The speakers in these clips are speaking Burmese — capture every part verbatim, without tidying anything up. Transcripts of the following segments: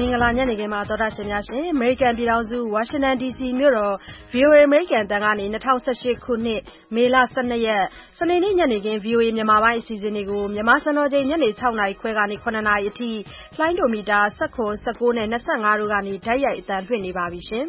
င်္ဂလာညနေခင်းမှာသောတာရှင်များရှင်အမေရိကန်ပြည်ထောင်စုဝါရှင်တန် ဒီစီ မြို့တော် ဗွီအိုအေ အမေရိကန်အသံကနေ၂၀၁၈ခုနှစ်မေလ၁၂ရက်စနေနေ့ညနေခင်း ဗွီအိုအေမြန်မာပိုင်းအစီအစဉ်တွေကိုမြန်မာစံတော်ချိန်ညနေ၆နာရီခွဲကနေ၇နာရီအထိလှိုင်းဒိုမီတာ၁၇ ၁၉နဲ့၂၅တို့ကနေတိုက်ရိုက်အသံလွှင့်နေပါပြီရှင်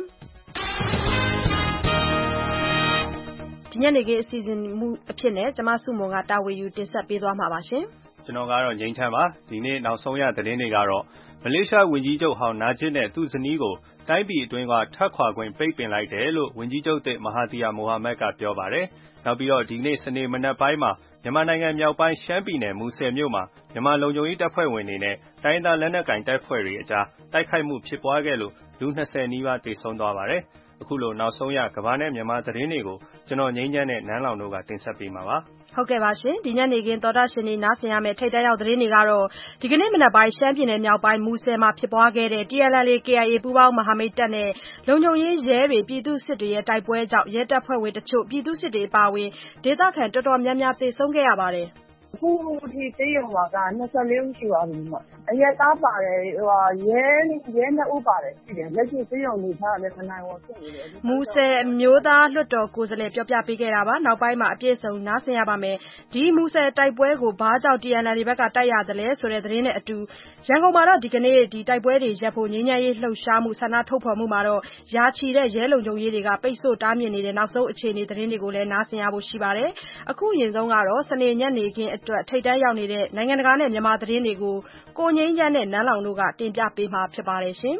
ဒီညနေခင်းအစီအစဉ်မူအဖြစ်နဲ့ကျမစုမုံကတာဝန်ယူတင်ဆက်ပေးသွားမှာပါရှင်ကျွန်တော်ကတော့ငိမ့်ချမ်းပါဒီနေ့နောက်ဆုံးရသတင်းတွေကတော့မလေးရှားဝန်ကြီးချုပ်ဟောင်းနာဂျစ်နဲ့သူ့ဇနီးကိုတိုင်းပြည်အတွင်းကထွက်ခွာခွင့်ပိတ်ပင်လိုက်တယ်လို့ဝန်ကြီးချုပ်သစ်မဟာသီယာမိုဟာမက်ကပြောပါတယ်။နောက်ပြီးတော့ဒီနေ့စနေမနက်ပိုင်းမှာမြန်မာနိုင်ငံမြောက်ပိုင်းရှမ်းပြည်နယ်မူဆယ်မြို့မှာမြန်မာလုံခြုံရေးတပ်ဖွဲ့ဝင်တွေနဲ့တိုင်းဒေသလက်နက်ကိုင်တပ်ဖွဲ့တွေအကြားတိုက်ခိုက်မှုဖြစ်ပွားခဲ့လို့လူ၂၀နီးပါးသေဆုံးသွားပါတယ်။အခုလိုနောက်ဆုံးရကမ္ဘာနဲ့မြန်မာသတင်းတွေကိုကျွန်တော်ငိမ့်ချမ်းနဲ့နန်းလောင်တို့ကတင်ဆက်ပေးမှာပါ။ဟုတ်ကဲ့ပါရှင်ဒီညနေခင်းသောတာရှင်တွေနားဆင်ရမယ့်ထိပ်တန်းရောက်သတင်းတွေကတော့ဒီကနေ့မနက်ပိုင်းရှမ်းပြည်နယ်မြောက်ပိုင်းမူဆယ်မှာဖြစ်ပွားခဲ့တဲ့ T N L A K I A ပူးပေါင်းမဟာမိတ်တပ်နဲ့လုံခြုံရေးရဲတွေပြည်သူစစ်တွေရဲ့တိုက်ပွဲကြောင့်ရဲတပ်ဖွဲ့ဝင်တချို့ပြည်သူစစ်တွေအပါအဝင်ဒေသခံတော်တော်များများသေဆုံးခဲ့ရပါတယ်။ခုဒီတေးရုံမှာက၂၄ဦးရှိပါပြီ။အရက်သားပါတယ်ဟိုရဲရဲနှစ်ဦးပါတယ်ရှိတယ်လက်ရှိတေးရုံနေထားတယ်ခနိုင်ဝန်ဖြစ်နေတယ်မူဆယ်အမျိုးသားလွှတ်တော်ကိုယ်စားလှယ်ပြောပြပေးခဲ့တာပါနောက်ပိုင်းမှာအပြည့်စုံနားဆင်ရပါမယ်ဒီမူဆယ်တိုက်ပွဲကိုဘာကြောင့် T N L A ဘက်ကတိုက်ရတယ်လဲဆိုတဲ့သတင်းနဲ့အတူရန်ကုန်မှာတော့ဒီကနေ့ဒီတိုက်ပွဲတွေရပ်ဖို့ငြိမ်းချမ်းရေးလှုပ်ရှားမှုဆန္ဒထုတ်ဖော်မှုမှာတော့ရာချီတဲ့ရဲလုံခြုံရေးတွေကပိတ်ဆို့တားမြစ်နေတဲ့နောက်ဆုံးအခြေအနေသတင်းတွေကိုလည်းနားဆင်ရဖို့ရှိပါတယ်အခုအရင်ဆုံးကတော့စနေညနေခင်းအတွက်ထိပ်တန်းရောက်နေတဲ့နိုင်ငံတကာနဲ့မြန်မာသတင်းတွေကိုကိုငြိမ်းချမ်းနဲ့နန်းလောင်တို့ကတင်ပြပေးမှာဖြစ်ပါတယ်ရှင်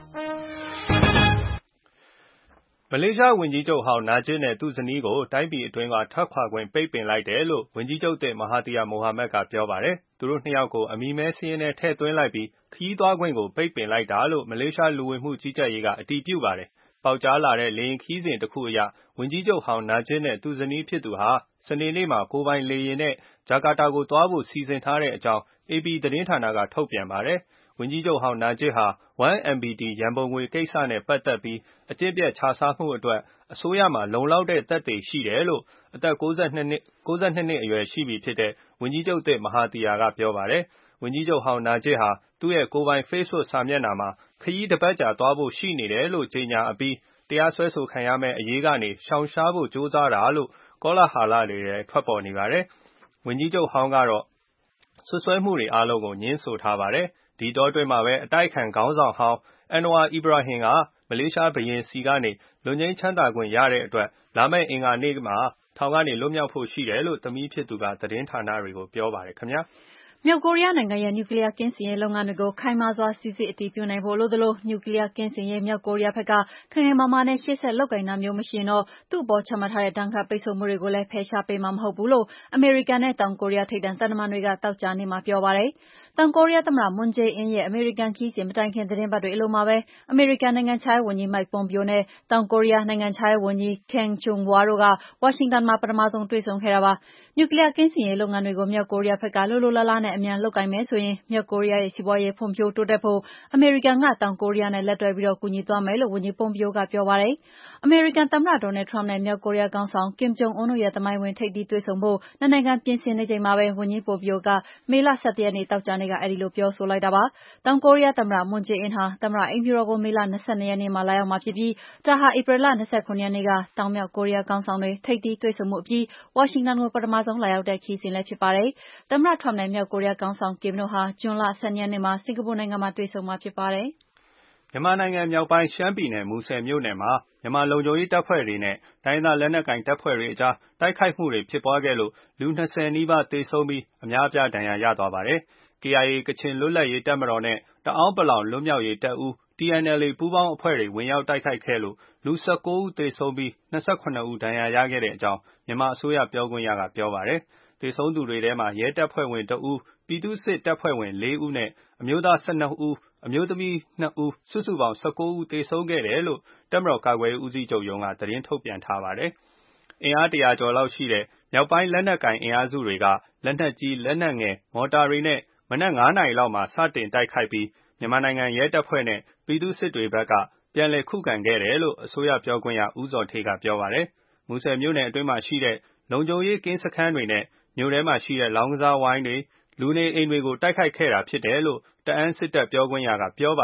မလေးရှားဝန်ကြီးချုပ်ဟောင်းနာဂျစ်နဲ့သူ့ဇနီးကိုတိုင်းပြည်အတွင်းကထွက်ခွာခွင့်ပိတ်ပင်လိုက်တယ်လို့ဝန်ကြီးချုပ်သစ်မဟာသီယာမိုဟာမက်ကပြောပါတယ်သူတို့နှစ်ယောက်ကိုအမည်မဲစရင်းနဲ့ထည့်သွင်းလိုက်ပြီးခရီးသွားခွင့်ကိုပိတ်ပင်လိုက်တာလို့မလေးရှားလူဝင်မှုကြီးကြပ်ရေးကအတည်ပြုပါတယ်ပေါက်ကြားလာတဲ့လေရင်ခီးစဉ်တစ်ခုအရဝန်ကြီးချုပ်ဟောင်းနာဂျစ်နဲ့သူ့ဇနီးဖြစ်သူဟာစနေနေ့မှာကိုပိုင်လေရင်နဲ့ဂျာကာတာကိုသွားဖို့စီစဉ်ထားတဲ့အကြောင်း A P သတင်းဌာနကထုတ်ပြန်ပါတယ်ဝန်ကြီးချုပ်ဟောင်းနာဂျစ်ဟာ one M B T ရန်ပုံငွေကိစ္စနဲ့ပတ်သက်ပြီးအကျင့်ပြတ်ခြစားမှုအတွက်အစိုးရမှာလုံလောက်တဲ့သက်သေရှိတယ်လို့အသက်၉၂နှစ်အရွယ်ရှိပြီဖြစ်တဲ့ဝန်ကြီးချုပ်သစ်မဟာသီယာကပြောပါတယ်ဝန်ကြီးချုပ်ဟောင်းနာဂျစ်ဟာသူ့ရဲ့ကိုယ်ပိုင် Facebook စာမျက်နှာမှာခရီးတစ်ပတ်ကြာသွားဖို့ရှိနေတယ်လို့ကြေညာအပြီးတရားစွဲဆိုခံရမယ့်အရေးကနေရှောင်ရှားဖို့ကြိုးစားတာလို့ကောလာဟာလတွေလည်းထွက်ပေါ်နေပါတယ်ဝန်ကြီးချုပ်ဟောင်းကတော့ဆွဆွဲမှုတွေအားလုံးကိုညှင်းဆိုထားပါတယ်ဒီတောအတွင်းမှာပဲအတိုက်ခံခေါင်းဆောင်ဟောင်းအန်နဝါအီဘရာဟင်ကမလေးရှားဘုရင်စီကနေလွတ်ငြိမ်းချမ်းသာခွင့်ရတဲ့အတွက်လာမယ့်အင်္ဂါနေ့မှာထောင်ကနေလွတ်မြောက်ဖို့ရှိတယ်လို့သမီးဖြစ်သူကသတင်းဌာနတွေကိုပြောပါတယ်ခင်ဗျာမြောက်ကိုရီးယားနိုင်ငံရဲ့နျူကလ িয়ার ကင်းစင်ရေးလုပ်ငန်းတွေကိုခိုင်မာစွာစီစစ်အတည်ပြုနိုင်ဖို့လိုသလိုနျူကလ িয়ার ကင်းစင်ရေးမြောက်ကိုရီးယားဘက်ကခိုင်ခိုင်မာမာနဲ့ရှေ့ဆက်လုပ်ကိုင်တာမျိုးမရှိရင်တော့သူ့အပေါ်ချမှတ်ထားတဲ့ဒဏ်ခတ်ပိတ်ဆို့မှုတွေကိုလည်းဖယ်ရှားပေးမှာမဟုတ်ဘူးလို့အမေရိကန်နဲ့တောင်ကိုရီးယားထိပ်တန်းသံတမန်တွေကသောကြာနေ့မှာပြောပါတယ်။တောင်ကိုရီးယားသမ္မတမွန်ဂျေးအင်းရဲ့အမေရိကန်ခရီးစဉ်မတိုင်ခင်သတင်းပတ်တွေအလိုမှာပဲအမေရိကန်နိုင်ငံခြားရေးဝန်ကြီးမိုက်ပွန်ပီယိုနဲ့တောင်ကိုရီးယားနိုင်ငံခြားရေးဝန်ကြီးကင်ဂျုံဝါတို့ကဝါရှင်တန်မှာပထမဆုံးတွေ့ဆုံခဲ့တာပါ။နျူကလ িয়ার ကင်းစင်ရေးလုပ်ငန်းတွေကိုမြောက်ကိုရီးယားဘက်ကလိုလိုလားလားနဲ့အမြန်လုပ်ကိုင်မယ်ဆိုရင်မြောက်ကိုရီးယားရဲ့စီးပွားရေးဖွံ့ဖြိုးတိုးတက်ဖို့အမေရိကန်ကတောင်ကိုရီးယားနဲ့လက်တွဲပြီးကူညီသွားမယ်လို့ဝန်ကြီးပွန်ပီယိုကပြောပါတယ်။အမေရိကန်သမ္မတဒေါ်နယ်ထရမ့်နဲ့မြောက်ကိုရီးယားခေါင်းဆောင်ကင်ဂျုံအွန်းတို့ရဲ့သမိုင်းဝင်ထိပ်သီးတွေ့ဆုံဖို့နှစ်နိုင်ငံပြင်ဆင်နေချိန်မှာပဲဝန်ကြီးပွန်ပီယိုကမေလ၁၁ရက်နေ့သောကြာနေ့ကအဲဒီလိုပြောဆိုလိုက်တာပါ။တောင်ကိုရီးယားသမ္မတမွန်ဂျေးအင်းဟာသမ္မတအိမ်ဖြူတော်ကိုမေလ၂၂ရက်နေ့မှာလာရောက်မှာဖြစ်ပြီးဒါဟာဧပြီလ၂၇ရက်နေ့ကတောင်မြောက်ကိုရီးယားခေါင်းဆောင်တွေထိပ်သီးတွေ့ဆုံမှုအပြီးဝါရှင်တန်ကိုပထမဆုံးလာရောက်တဲ့ခရီးစဉ်လည်းဖြစ်ပါတယ်။သမ္မတထရမ့်နဲ့မြောက်ကိုရီးယားခေါင်းဆောင်ကင်တို့ဟာဇွန်လ၁၂ရက်နေ့မှာစင်ကာပူနိုင်ငံမှာတွေ့ဆုံမှာဖြစ်ပါတယ်။မြန်မာနိုင်ငံမြောက်ပိုင်းရှမ်းပြည်နယ်မူဆယ်မြို့နယ်မှာမြန်မာလုံခြုံရေးတပ်ဖွဲ့တွေနဲ့တိုင်းဒေသလက်နက်ကိုင်တပ်ဖွဲ့တွေအကြားတိုက်ခိုက်မှုတွေဖြစ်ပွားခဲ့လို့လူ၂၀နီးပါးသေဆုံးပြီးအများအပြားဒဏ်ရာရသွားပါတယ်။ K I A ကချင်လွတ်လပ်ရေးတပ်မတော်နဲ့တအောင်းပလောင်လွတ်မြောက်ရေးတပ်ဦး T N L A ပူးပေါင်းအဖွဲ့တွေဝင်ရောက်တိုက်ခိုက်ခဲ့လို့လူ၁၉ဦးသေဆုံးပြီး၂၇ဦးဒဏ်ရာရခဲ့တဲ့အကြောင်းမြန်မာအစိုးရပြောခွင့်ရကပြောပါတယ်။သေဆုံးသူတွေထဲမှာရဲတပ်ဖွဲ့ဝင်တဦးပြည်သူ့စစ်တပ်ဖွဲ့ဝင်လေးဦးနဲ့အမျိုးသား၁၂ဦးအမျိုးသမီး၂ဦးစုစုပေါင်း၁၉ဦးသေဆုံးခဲ့တယ်လို့တပ်မတော်ကာကွယ်ရေးဦးစီးချုပ်ရုံးကသတင်းထုတ်ပြန်ထားပါတယ်။အင်အားတရာကျော်လောက်ရှိတဲ့မြောက်ပိုင်းလက်နက်ကိုင်အင်အားစုတွေကလက်နက်ကြီးလက်နက်ငယ်မော်တာတွေနဲ့မနက်၅နာရီလောက်မှာစတင်တိုက်ခိုက်ပြီးမြန်မာနိုင်ငံရဲတပ်ဖွဲ့နဲ့ပြည်သူ့စစ်တွေဘက်ကပြန်လည်ခုခံခဲ့တယ်လို့အစိုးရပြောခွင့်ရဦးဇော်ဌေးကပြောပါတယ်။မူဆယ်မြို့နယ်အတွင်းမှာရှိတဲ့လုံခြုံရေးကင်းစခန်းတွေနဲ့မြို့ထဲမှာရှိတဲ့လောင်းကစားဝိုင်းတွေလူနေအိမ်တွေကိုတိုက်ခိုက်ခဲ့တာဖြစ်တယ်လို့တအာင်းစစ်တပ်ပြောခွင့်ရကပြောပါတယ်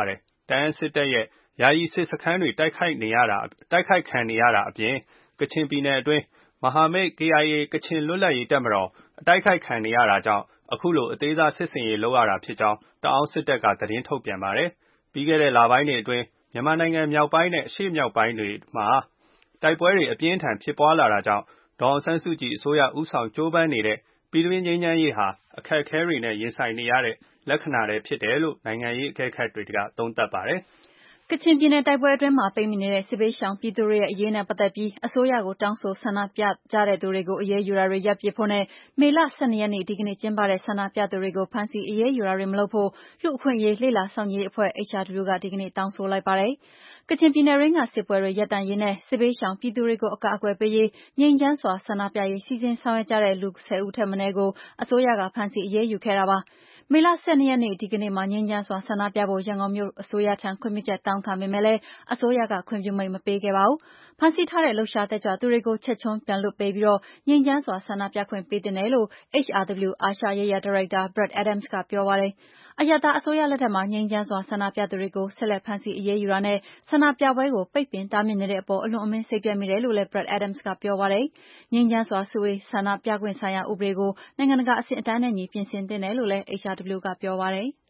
တန်းစစ်တပ်ရဲ့ယာယီစစ်စခန်းတွေတိုက်ခိုက်နေရတာတိုက်ခိုက်ခံနေရတာအပြင်ကချင်ပြည်နယ်အတွင်းမဟာမိတ် K I A ကချင်လွတ်လပ်ရေးတပ်မတော်အတိုက်ခိုက်ခံနေရတာကြောင့်အခုလိုအသေးစားစစ်စင်ရေးလုပ်ရတာဖြစ်ကြောင်းတအောင်းစစ်တပ်ကသတင်းထုတ်ပြန်ပါတယ်။ပြီးခဲ့တဲ့လပိုင်းတွေအတွင်းမြန်မာနိုင်ငံမြောက်ပိုင်းနဲ့အရှေ့မြောက်ပိုင်းတွေမှာတိုက်ပွဲတွေအပြင်းထန်ဖြစ်ပွားလာတာကြောင့်ဒေါ်အောင်ဆန်းစုကြည်အစိုးရဦးဆောင်ကြိုးပမ်းနေတဲ့ပြည်တွင်းငြိမ်းချမ်းရေးဟာအခက်အခဲတွေနဲ့ရင်ဆိုင်နေရတဲ့လက္ခဏာတွေဖြစ်တယ်လို့နိုင်ငံရေးအကဲခတ်တွေကသုံးသပ်ပါတယ်။ကချင်ပြည်နယ်တိုက်ပွဲအတွင်းမှာပိတ်မိနေတဲ့စစ်ဘေးရှောင်ပြည်သူတွေရဲ့အရေးနဲ့ပတ်သက်ပြီးအစိုးရကိုတောင်းဆိုဆန္ဒပြကြတဲ့သူတွေကိုအရေးယူတာတွေရပ်ပစ်ဖို့နဲ့မေလ၁၂ရက်နေ့ဒီကနေ့ကျင်းပတဲ့ဆန္ဒပြသူတွေကိုဖမ်းဆီးအရေးယူတာတွေမလုပ်ဖို့လူ့အခွင့်အရေးလေ့လာစောင့်ကြည့်ရေးအဖွဲ့ H R W ကဒီကနေ့တောင်းဆိုလိုက်ပါတယ်။ကချင်ပြည်နယ်ရင်းကစစ်ပွဲတွေရပ်တန့်ရေးနဲ့စစ်ဘေးရှောင်ပြည်သူတွေကိုအကာအကွယ်ပေးရေးငြိမ်းချမ်းစွာဆန္ဒပြရေးစီစဉ်ဆောင်ရွက်ကြတဲ့လူဆယ်ဦးထက်မနည်းကိုအစိုးရကဖမ်းဆီးအရေးယူခဲ့တာပါ။မေလ၁၂ရက်နေ့ဒီကနေ့မှာငြိမ်းချမ်းစွာဆန္ဒပြဖို့ရန်ကုန်မြို့အစိုးရထံခွင့်ပြုချက်တောင်းခံပေမဲ့လည်းအစိုးရကခွင့်ပြုမိန့်မပေးခဲ့ပါဘူး။ဖမ်းဆီးထားတဲ့လှုပ်ရှားတက်ကြွသူတွေကိုချက်ချင်းပြန်လွှတ်ပေးပြီးငြိမ်းချမ်းစွာဆန္ဒပြခွင့်ပေးသင့်တယ်လို့ H R W အာရှရေးရာဒါရိုက်တာ Brad Adams ကပြောပါတယ်။အရပ်သားအစိုးရလက်ထက်မှာငြိမ်းချမ်းစွာဆန္ဒပြသူတွေကိုဆက်လက်ဖမ်းဆီးအရေးယူတာနဲ့ဆန္ဒပြပွဲကိုပိတ်ပင်တားမြစ်နေတဲ့အပေါ်အလွန်အမင်းစိတ်ပျက်မိတယ်လို့လည်း Brad Adams ကပြောပါတယ်။ငြိမ်းချမ်းစွာစုဝေးဆန္ဒပြခွင့်ဆိုင်ရာဥပဒေကိုနိုင်ငံတကာအဆင့်အတန်းနဲ့ညီပြင်ဆင်သင့်တယ်လို့လည်း H R W ကပြောပါတယ်။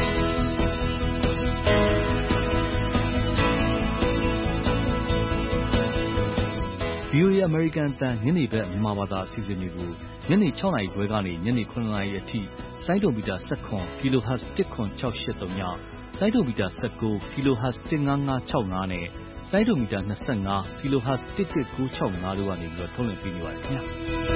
V O A အမေရိကန်အသံညနေဘက်မြန်မာဘာသာအစီအစဉ်တွေကိုညနေ၆နာရီခွဲကနေညနေ၇နာရီအထိလိုင်းဒိုမီတာ၁၇ kHz ၁၇၆၈၃ညလိုင်းဒိုမီတာ၁၉ kHz ၁၅၅၆၅နဲ့လိုင်းဒိုမီတာ၂၅ kHz ၁၁၉၆၅တို့ကနေပြီးတော့ထုတ်လွှင့်ပေးနေပါတယ်ခင်ဗျာ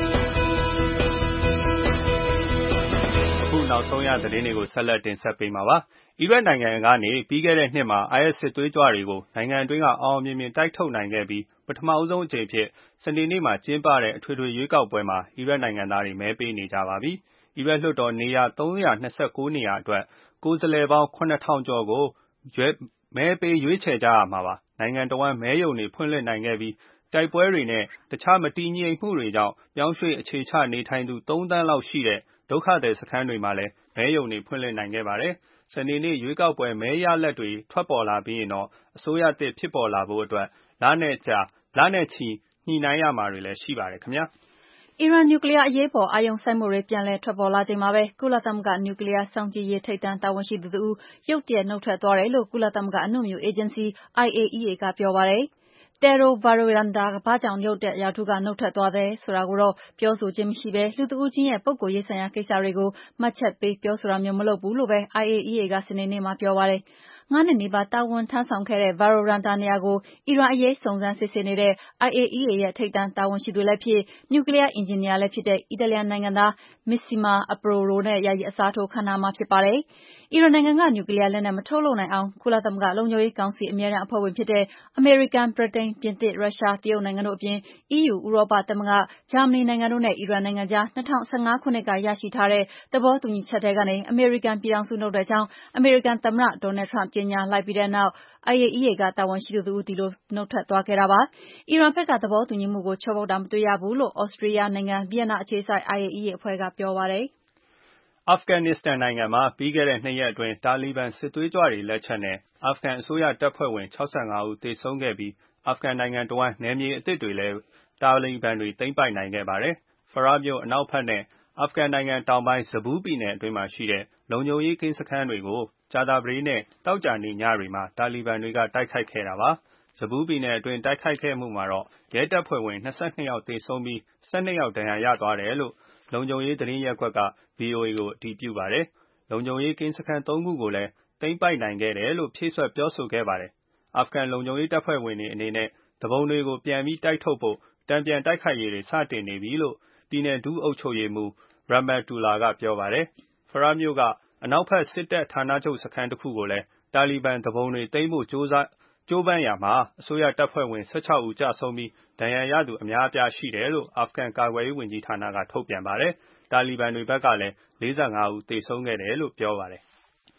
အခုနောက်ဆုံးရသတင်းတွေကိုဆက်လက်တင်ဆက်ပေးမှာပါအီရတ်နိုင်ငံကနေပြီးခဲ့တဲ့နှစ်မှာ I S စစ်သွေးကြွတွေကိုနိုင်ငံအတွင်းကအောင်မြင်မြင်တိုက်ထုတ်နိုင်ခဲ့ပြီးပထမအဆုံးအကြိမ်ဖြစ်စနေနေ့မှာကျင်းပတဲ့အထွေထွေရွေးကောက်ပွဲမှာအီရတ်နိုင်ငံသားတွေမဲပေးနေကြပါပြီ။အီရတ်လွှတ်တော်နေရာ၃၂၉နေရာအတွက်ကိုယ်စားလှယ်ပေါင်း၇ထောင်ကျော်ကိုမဲပေးရွေးချယ်ကြရမှာပါ။နိုင်ငံတော်ဝန်မဲရုံတွေဖွင့်လှစ်နိုင်ခဲ့ပြီးတိုက်ပွဲတွေနဲ့တခြားမတည်ငြိမ်မှုတွေကြောင့်ပြောင်းရွှေ့အခြေချနေထိုင်သူ၃သန်းလောက်ရှိတဲ့ဒုက္ခသည်စခန်းတွေမှာလည်းမဲရုံတွေဖွင့်လှစ်နိုင်ခဲ့ပါတယ်။စနေနေ့ရွေးကောက်ပွဲမဲရလဒ်တွေထွက်ပေါ်လာပြီးရင်တော့အစိုးရသစ်ဖြစ်ပေါ်လာဖို့အတွက်လနဲ့ကြာလနဲ့ချီညှိနှိုင်းရမှာတွေလည်းရှိပါတယ်ခင်ဗျာ။အီရန်နျူကလ িয়ারအရေးပေါ်အာရုံစိုက်မှုတွေပြန်လည်ထွက်ပေါ်လာချိန်မှာပဲကုလသမဂ္ဂနျူကလ িয়ারစောင့်ကြည့်ရေးထိပ်တန်းတာဝန်ရှိသူတဦးရုတ်တရက်နုတ်ထွက်သွားတယ်လို့ကုလသမဂ္ဂအနုမြူအေဂျင်စီ I A E A ကပြောပါတယ်။ Tero Virolanda ဘာကြောင့်ရုတ်တရက်ရာထူးကနုတ်ထွက်သွားတယ်ဆိုတာကိုတော့ပြောဆိုခြင်းမရှိဘဲလူတဦးချင်းရဲ့ပုဂ္ဂိုလ်ရေးဆိုင်ရာကိစ္စတွေကိုမှတ်ချက်ပေးပြောဆိုတာမျိုးမလုပ်ဘူးလို့ပဲ I A E A ကစနေနေ့မှာပြောပါတယ်။ငါးနှစ်နီးပါးတာဝန်ထမ်းဆောင်ခဲ့တဲ့ Virolanda နေရာကိုအီရန်အရေးစုံစမ်းစစ်ဆေးနေတဲ့ I A E A ရဲ့ထိပ်တန်းတာဝန်ရှိသူလည်းဖြစ်နျူကလ িয়ারအင်ဂျင်နီယာလည်းဖြစ်တဲ့အီတလျန်နိုင်ငံသား Massimo Approdo နဲ့ယာယီအစားထိုးခန့်ထားမှာဖြစ်ပါတယ်။အီရန်နိုင်ငံကနျူကလ িয়ারလက်နက်မထုတ်လုပ်နိုင်အောင်ကုလသမဂ္ဂလုံခြုံရေးကောင်စီအမြဲတမ်းအဖွဲ့ဝင်ဖြစ်တဲ့အမေရိကန်၊ဗြိတိန်၊ပြင်သစ်၊ရုရှား၊တရုတ်နိုင်ငံတို့အပြင် E U ဥရောပသမဂ္ဂ၊ဂျာမနီနိုင်ငံတို့နဲ့အီရန်နိုင်ငံကြား၂၀၁၅ခုနှစ်ကရရှိထားတဲ့သဘောတူညီချက်ထဲကနေအမေရိကန်ပြည်ထောင်စုနုတ်ထွက်ကြောင်းအမေရိကန်သမ္မတ Donald Trump ကြေညာလိုက်ပြီးတဲ့နောက် I A E A ကတာဝန်ရှိသူတဦးဒီလိုနုတ်ထွက်သွားခဲ့တာပါ။အီရန်ဘက်ကသဘောတူညီမှုကိုချိုးဖောက်တာမတွေ့ရဘူးလို့သြစတြီးယားနိုင်ငံဗီယက်နာအခြေစိုက် I A E A အဖွဲ့ကပြောပါတယ်။အာဖဂန်နစ္စတန်နိုင်ငံမှာပြီးခဲ့တဲ့နှစ်ရက်အတွင်းတာလီဘန်စစ်သွေးကြွတွေလက်ချက်နဲ့အာဖဂန်အစိုးရတပ်ဖွဲ့ဝင်၆၅ဦးသေဆုံးခဲ့ပြီးအာဖဂန်နိုင်ငံတဝှမ်းနယ်မြေအသစ်တွေလည်းတာလီဘန်တွေသိမ်းပိုက်နိုင်ခဲ့ပါတယ်။ ဖရာမြို့အနောက်ဘက်နဲ့အာဖဂန်နိုင်ငံတောင်ပိုင်းဇဘူပြည်နယ်အတွင်းမှာရှိတဲ့လုံခြုံရေးကင်းစခန်းတွေကိုကြာသပတေးနဲ့သောကြာနေ့ညတွေမှာတာလီဘန်တွေကတိုက်ခိုက်ခဲ့တာပါ။ဇဘူပြည်နယ်အတွင်းတိုက်ခိုက်ခဲ့မှုမှာတော့ရဲတပ်ဖွဲ့ဝင်၂၂ယောက်သေဆုံးပြီး၁၂ယောက်ဒဏ်ရာရသွားတယ်လို့လုံခြုံရေးသတင်းရပ်ကွက်က V O A ကိုအတည်ပြုပါတယ်။လုံခြုံရေးကင်းစခန်းသုံးခုကိုလည်းသိမ်းပိုက်နိုင်ခဲ့တယ်လို့ဖြည့်စွက်ပြောဆိုခဲ့ပါတယ်။အာဖဂန်လုံခြုံရေးတပ်ဖွဲ့ဝင်တွေအနေနဲ့သူပုန်တွေကိုပြန်ပြီးတိုက်ထုတ်ဖို့တန်ပြန်တိုက်ခိုက်ရေးတွေစတင်နေပြီလို့ပြည်နယ်ဒုအုပ်ချုပ်ရေးမှူး Rahmatullah ကပြောပါတယ်။ဖရာမြို့ကအနောက်ဘက်စစ်တပ်ဌာနချုပ်စခန်းတစ်ခုကိုလည်းတာလီဘန်သူပုန်တွေသိမ်းဖို့ကြိုးစားကြိုးပမ်းရာမှာအစိုးရတပ်ဖွဲ့ဝင်၁၆ဦးကျဆုံးပြီးဒဏ်ရာရသူအများအပြားရှိတယ်လို့အာဖဂန်ကာကွယ်ရေးဝန်ကြီးဌာနကထုတ်ပြန်ပါတယ်။တာလီဘန်တွေဘက်ကလည်း၄၅ဦးသေဆုံးခဲ့တယ်လို့ပြောပါတယ်။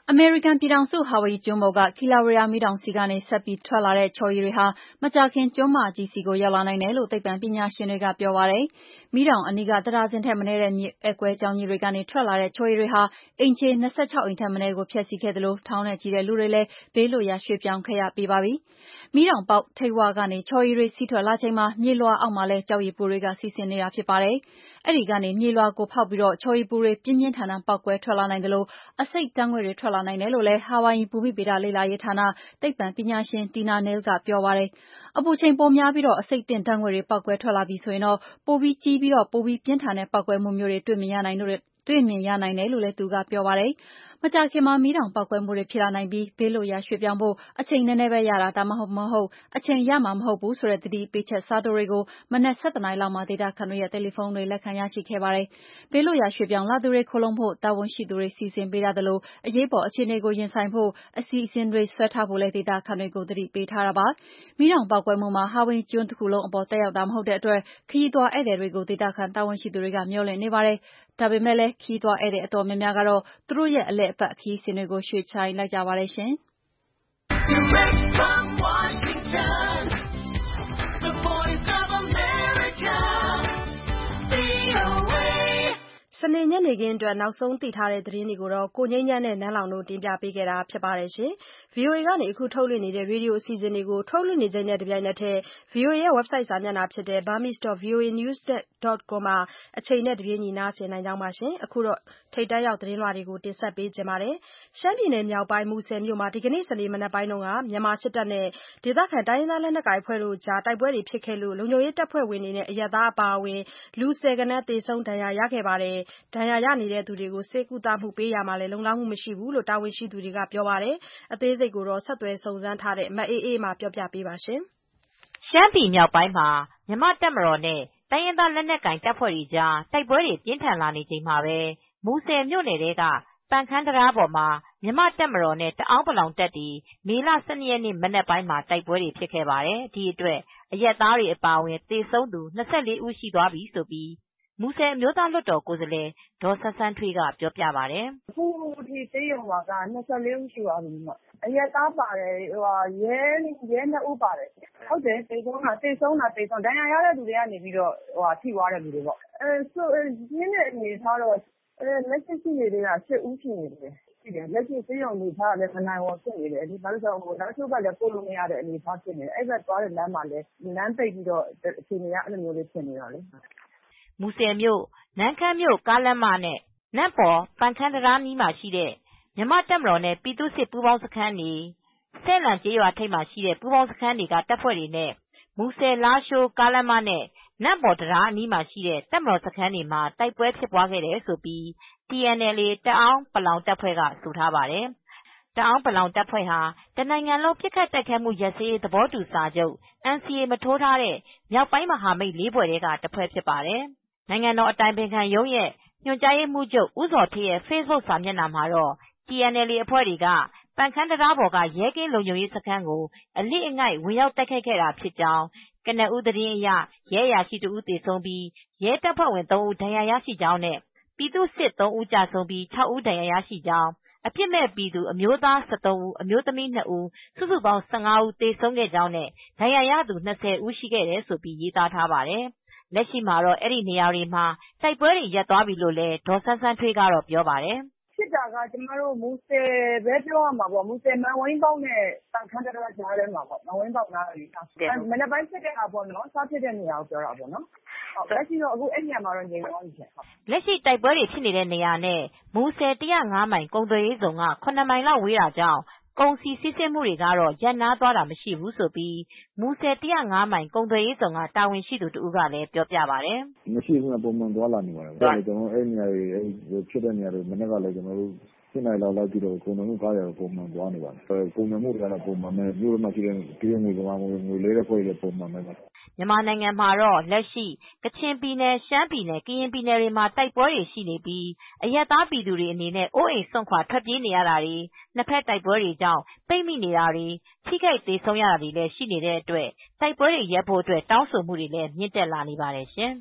အမေရိကန်ပြည်ထောင်စုဟာဝိုင်ယီကျွန်းပေါ်က Kilauea မီးတောင်ဆီကနေဆက်ပြီးထွက်လာတဲ့ချော်ရည်တွေဟာမကြာခင်ကျွန်းမကြီးဆီကိုရောက်လာနိုင်တယ်လို့သိပ္ပံပညာရှင်တွေကပြောပါတယ်။မီးတောင်အနီးကတဒါဇင်ထက်မနည်းတဲ့မြစ်အက်ကွဲကြောင်ကြီးတွေကနေထွက်လာတဲ့ချော်ရည်တွေဟာအိမ်ခြေ၂၆အိမ်ထက်မနည်းကိုဖျက်ဆီးခဲ့သလိုထောင်နဲ့ချီတဲ့လူတွေလည်းဘေးလွတ်ရာရွှေ့ပြောင်းခဲ့ရပြီးပါပြီ။မီးတောင်ပေါက်ထိပ်ဝကနေချော်ရည်တွေစီးထွက်လာချိန်မှာမြေလွှာအောက်မှာလည်းကျောက်ရည်ပူတွေကစီးဆင်းနေတာဖြစ်ပါတယ်။အဲဒီကနေမြေလွှာကိုဖောက်ပြီးချော်ရည်ပူတွေပြင်းပြင်းထန်ထန်ပေါက်ကွဲထွက်လာနိုင်သလိုအဆိပ်ဓာတ်ငွေ့တွေထွက်လာနိုင်တယ်လို့လည်းဟာဝိုင်ယီဘူမိဗေဒလေ့လာရေးဌာနသိပ္ပံပညာရှင် Tina Neal ကပြောပါတယ်။အပူချိန်ပိုများပြီးအဆိပ်သင့်ဓာတ်ငွေ့တွေပေါက်ကွဲထွက်လာပြီဆိုရင်တော့ပိုပြီးကြီးပြီးပိုပြီးပြင်းထန်တဲ့ပေါက်ကွဲမှုမျိုးတွေတွေ့မြင်ရနိုင်လို့တွေ့မြင်ရနိုင်တယ်လို့လည်းသူကပြောပါတယ်။မကြာခင်မှာမီးတောင်ပေါက်ကွဲမှုတွေဖြစ်လာနိုင်ပြီးဘေးလွတ်ရာရွှေ့ပြောင်းဖို့အချိန်နည်းနည်းပဲရတာဒါမှမဟုတ်အချိန်ရမှာမဟုတ်ဘူးဆိုတဲ့သတိပေးချက်စာတိုတွေကိုမနက်၁၁နာရီလောက်မှာဒေသခံတွေရဲ့တယ်လီဖုန်းတွေလက်ခံရရှိခဲ့ပါတယ်။ဘေးလွတ်ရာရွှေ့ပြောင်းလာသူတွေခိုလှုံဖို့တာဝန်ရှိသူတွေစီစဉ်ပေးထားသလိုအရေးပေါ်အခြေအနေကိုရင်ဆိုင်ဖို့အစီအစဉ်တွေဆွဲထားဖို့လည်းဒေသခံတွေကိုသတိပေးထားတာပါ။မီးတောင်ပေါက်ကွဲမှုမှာဟာဝိုင်ယီကျွန်းတစ်ခုလုံးအပေါ်သက်ရောက်တာမဟုတ်တဲ့အတွက်ခရီးသွားဧည့်သည်တွေကိုဒေသခံတာဝန်ရှိသူတွေကမျှော်လင့်နေပါတယ်။ဒါပေမဲ့လည်းခရီးသွားဧည့်သည်အတော်များများကတော့သူတို့ရဲ့အလှည့်အပတ်ခရီးစဉ်တွေကိုရွှေ့ဆိုင်းလိုက်ကြပါတယ်ရှင်။စနေညနေခင်းအတွက်နောက်ဆုံးသိထားတဲ့သတင်းတွေကိုတော့ကိုငြိမ်းချမ်းနဲ့နန်းလောင်တို့တင်ပြပေးခဲ့တာဖြစ်ပါတယ်ရှင်။ ဗွီအိုအေကနေအခုထုတ်လွှင့်နေတဲ့ရေဒီယိုအစီအစဉ်တွေကိုထုတ်လွှင့်နေချိန်နဲ့တပြိုင်နက်တည်း ဗွီအိုအေရဲ့ website စာမျက်နှာဖြစ်တဲ့ burmese dot v o a news dot com မှာအချိန်နဲ့တပြေးညီနားဆင်နိုင်ကြောင်းပါရှင်။အခုတော့ထိပ်တန်းရောက်သတင်းလွှာတွေကိုတင်ဆက်ပေးကြပါမယ်။ရှမ်းပြည်နယ်မြောက်ပိုင်းမူဆယ်မြို့မှာဒီကနေ့စနေမနက်ပိုင်းကမြန်မာစစ်တပ်နဲ့ဒေသခံတိုင်းရင်းသားလက်နက်ကိုင်အဖွဲ့တို့ကြားတိုက်ပွဲတွေဖြစ်ခဲ့လို့လုံခြုံရေးတပ်ဖွဲ့ဝင်တွေနဲ့အရပ်သားအပါအဝင်လူဆယ်ဂဏန်းသေဆုံးဒဏ်ရာရခဲ့ပါတယ်။ဒဏ်ရာရနေသူတွေကိုဆေးကုသမှုပေးရာမှာလည်းလုံလောက်မှုမရှိဘူးလို့တာဝန်ရှိသူတွေကပြောပါတယ်။အသေးစိတ်ကိုဆက်သွယ်စုံစမ်းထားတဲ့မအေးအေးမာပြောပြပေးပါရှင်။ရှမ်းပြည်မြောက်ပိုင်းမှာမြန်မာတပ်မတော်နဲ့တိုင်းရင်းသားလက်နက်ကိုင်တပ်ဖွဲ့တွေကြားတိုက်ပွဲတွေပြင်းထန်လာနေချိန်မှာပဲမူဆယ်မြို့နယ်ထဲကပန်ခမ်းတံတားပေါ်မှာမြန်မာတပ်မတော်နဲ့တအောင်းပလောင်တပ်တွေမေလ၁၂ရက်နေ့မနက်ပိုင်းမှာတိုက်ပွဲတွေဖြစ်ခဲ့ပါတယ်။ဒီအတွက်အရပ်သားတွေအပါအဝင်သေဆုံးသူ၂၄ဦးရှိသွားပြီလို့မူဆယ်အမျိုးသားလွှတ်တော်ကိုယ်စားလှယ်ဒေါ်စန်းစန်းထွေးကပြောပြပါတယ်။အခုထိသေရုံမှာက၂၄ဦးရှိသွားပြီ။အရပ်သားပါတယ်ရဲရဲနှစ်ဦးပါတယ်။ဟုတ်တယ်သေဆုံးတာသေဆုံးတာသေဆုံးဒဏ်ရာရတဲ့သူတွေကနေပြီးတော့ထိသွားတဲ့လူတွေပေါ့။အဲဆိုရင်းတဲ့အနေထားတော့လက်ရှိရှိနေသေးတာ၈ဦးရှိနေတယ်။လက်ရှိသေရုံအနေထားလည်းမနိုင်ဝဖြစ်နေတယ်။ဘာလို့ဆိုတော့နောက်ချုပ်ကလည်းပို့လို့မရတဲ့အနေထားဖြစ်နေတယ်။အဲ့ဘက်သွားတဲ့လမ်းမှာလည်းလမ်းပိတ်ပြီးတော့အခြေအနေကအဲ့လိုမျိုးလေးဖြစ်နေတာလေ။မူဆယ်မြို့နန်းခမ်းမြို့ကားလမ်းမနဲ့နန့်ပေါ်ပန်ခမ်းတံတားနီးမှာရှိတဲ့မြန်မာတပ်မတော်နဲ့ပြည်သူ့စစ်ပူးပေါင်းစခန်းတွေဆဲလံကျေးရွာထိပ်မှာရှိတဲ့ပူးပေါင်းစခန်းတွေကတပ်ဖွဲ့တွေနဲ့မူဆယ်လားရှိုးကားလမ်းမနဲ့နန့်ပေါ်တံတားအနီးမှာရှိတဲ့တပ်မတော်စခန်းတွေမှာတိုက်ပွဲဖြစ်ပွားခဲ့တယ်လို့ T N L A တအောင်းပလောင်တပ်ဖွဲ့ကဆိုထားပါတယ်။တအောင်းပလောင်တပ်ဖွဲ့ဟာတနိုင်ငံလုံးပစ်ခတ်တိုက်ခိုက်မှုရပ်စဲရေးသဘောတူစာချုပ် N C A မထိုးထားတဲ့မြောက်ပိုင်းမဟာမိတ်လေးဖွဲ့ထဲကတဖွဲ့ဖြစ်ပါတယ်။နိုင်ငံတော်အတိုင်ပင်ခံရုံးရဲ့ညွှန်ကြားရေးမှူးချုပ်ဦးဇော်ဌေးရဲ့ Facebook စာမျက်နှာမှာတော့ T N L A အဖွဲ့တွေကပန်ခမ်းတံတားပေါ်ကရဲကင်းလုံခြုံရေးစခန်းကိုအလစ်အငိုက်ဝင်ရောက်တိုက်ခိုက်ခဲ့တာဖြစ်ကြောင်းကနဦးသတင်းအရရဲအရာရှိတဦးသေဆုံးပြီးရဲတပ်ဖွဲ့ဝင်သုံးဦးဒဏ်ရာရရှိကြောင်းနဲ့ပြည်သူ့စစ်သုံးဦးကျဆုံးပြီး၆ဦးဒဏ်ရာရရှိကြောင်းအပြစ်မဲ့ပြည်သူအမျိုးသား၁၃ဦးအမျိုးသမီး၂ဦးစုစုပေါင်း၁၅ဦးသေဆုံးခဲ့ကြောင်းနဲ့ဒဏ်ရာရသူ၂၀ဦးရှိခဲ့တယ်လို့ရေးသားထားပါတယ်။လက်ရှိမှာတော့အဲဒီနေရာတွေမှာတိုက်ပွဲတွေရပ်သွားပြီလို့လည်းဒေါ်စန်းစန်းထွေးကတော့ပြောပါတယ်။ဖြစ်တာကကျမတို့မူဆယ်ပဲပြောရမှာပေါ့မူဆယ်မန်ဝင်းပေါက်နဲ့ပန်ခမ်းတံတားကြားထဲမှာပေါ့မန်ဝင်းပေါက်နားလေးမနက်ပိုင်းဖြစ်တဲ့ဟာပေါ့နော်စားဖြစ်တဲ့နေရာကိုပြောတာပေါ့နော်ဟုတ်လက်ရှိတော့အခုအဲ့နေရာမှာတော့ငြိမ်သွားပြီရှင်လက်ရှိတိုက်ပွဲတွေဖြစ်နေတဲ့နေရာနဲ့မူဆယ်၁၀၅မိုင်ကုန်သွယ်ရေးဇုံက၇မိုင်လောက်ဝေးတာကြောင့်ကုန်စည်စီးဆင်းမှုတွေကတော့ရပ်နားသွားတာမရှိဘူးဆိုပြီးမူဆယ်၁၀၅မိုင်ကုန်သွယ်ရေးဇုံကတာဝန်ရှိသူတဦးကလည်းပြောပြပါတယ်။မရှိဘူးပုံမှန်သွားလာနေပါတယ်။ကျွန်တော်အဲ့နေရာတွေအဲ့ဖြစ်တဲ့နေရာတွေမနေ့ကလည်းကျွန်တော်တို့ရှင်းနိုင်လောက်လောက်ပြီးတော့ကုန်သွယ်မှုကားတွေပုံမှန်သွားနေပါတယ်။ကုန်သွယ်မှုတွေကတော့ပုံမှန်ပဲမြို့မှာရှိတဲ့ဒီငွေကမာငွေငွေလေးတဲ့ဖွဲ့တွေပုံမှန်ပဲမြန်မာနိုင်ငံမှာတော့လက်ရှိကချင်ပြည်နယ်ရှမ်းပြည်နယ်ကရင်ပြည်နယ်တွေမှာတိုက်ပွဲတွေရှိနေပြီးအရပ်သားပြည်သူတွေအနေနဲ့အိုးအိမ်စွန့်ခွာထွက်ပြေးနေရတာတွေနှစ်ဖက်တိုက်ပွဲတွေကြောင့်ပိတ်မိနေတာတွေထိခိုက်သေဆုံးရတာတွေလည်းရှိနေတဲ့အတွက်တိုက်ပွဲတွေရပ်ဖို့အတွက်တောင်းဆိုမှုတွေလည်းမြင့်တက်လာနေပါတယ်ရှင်။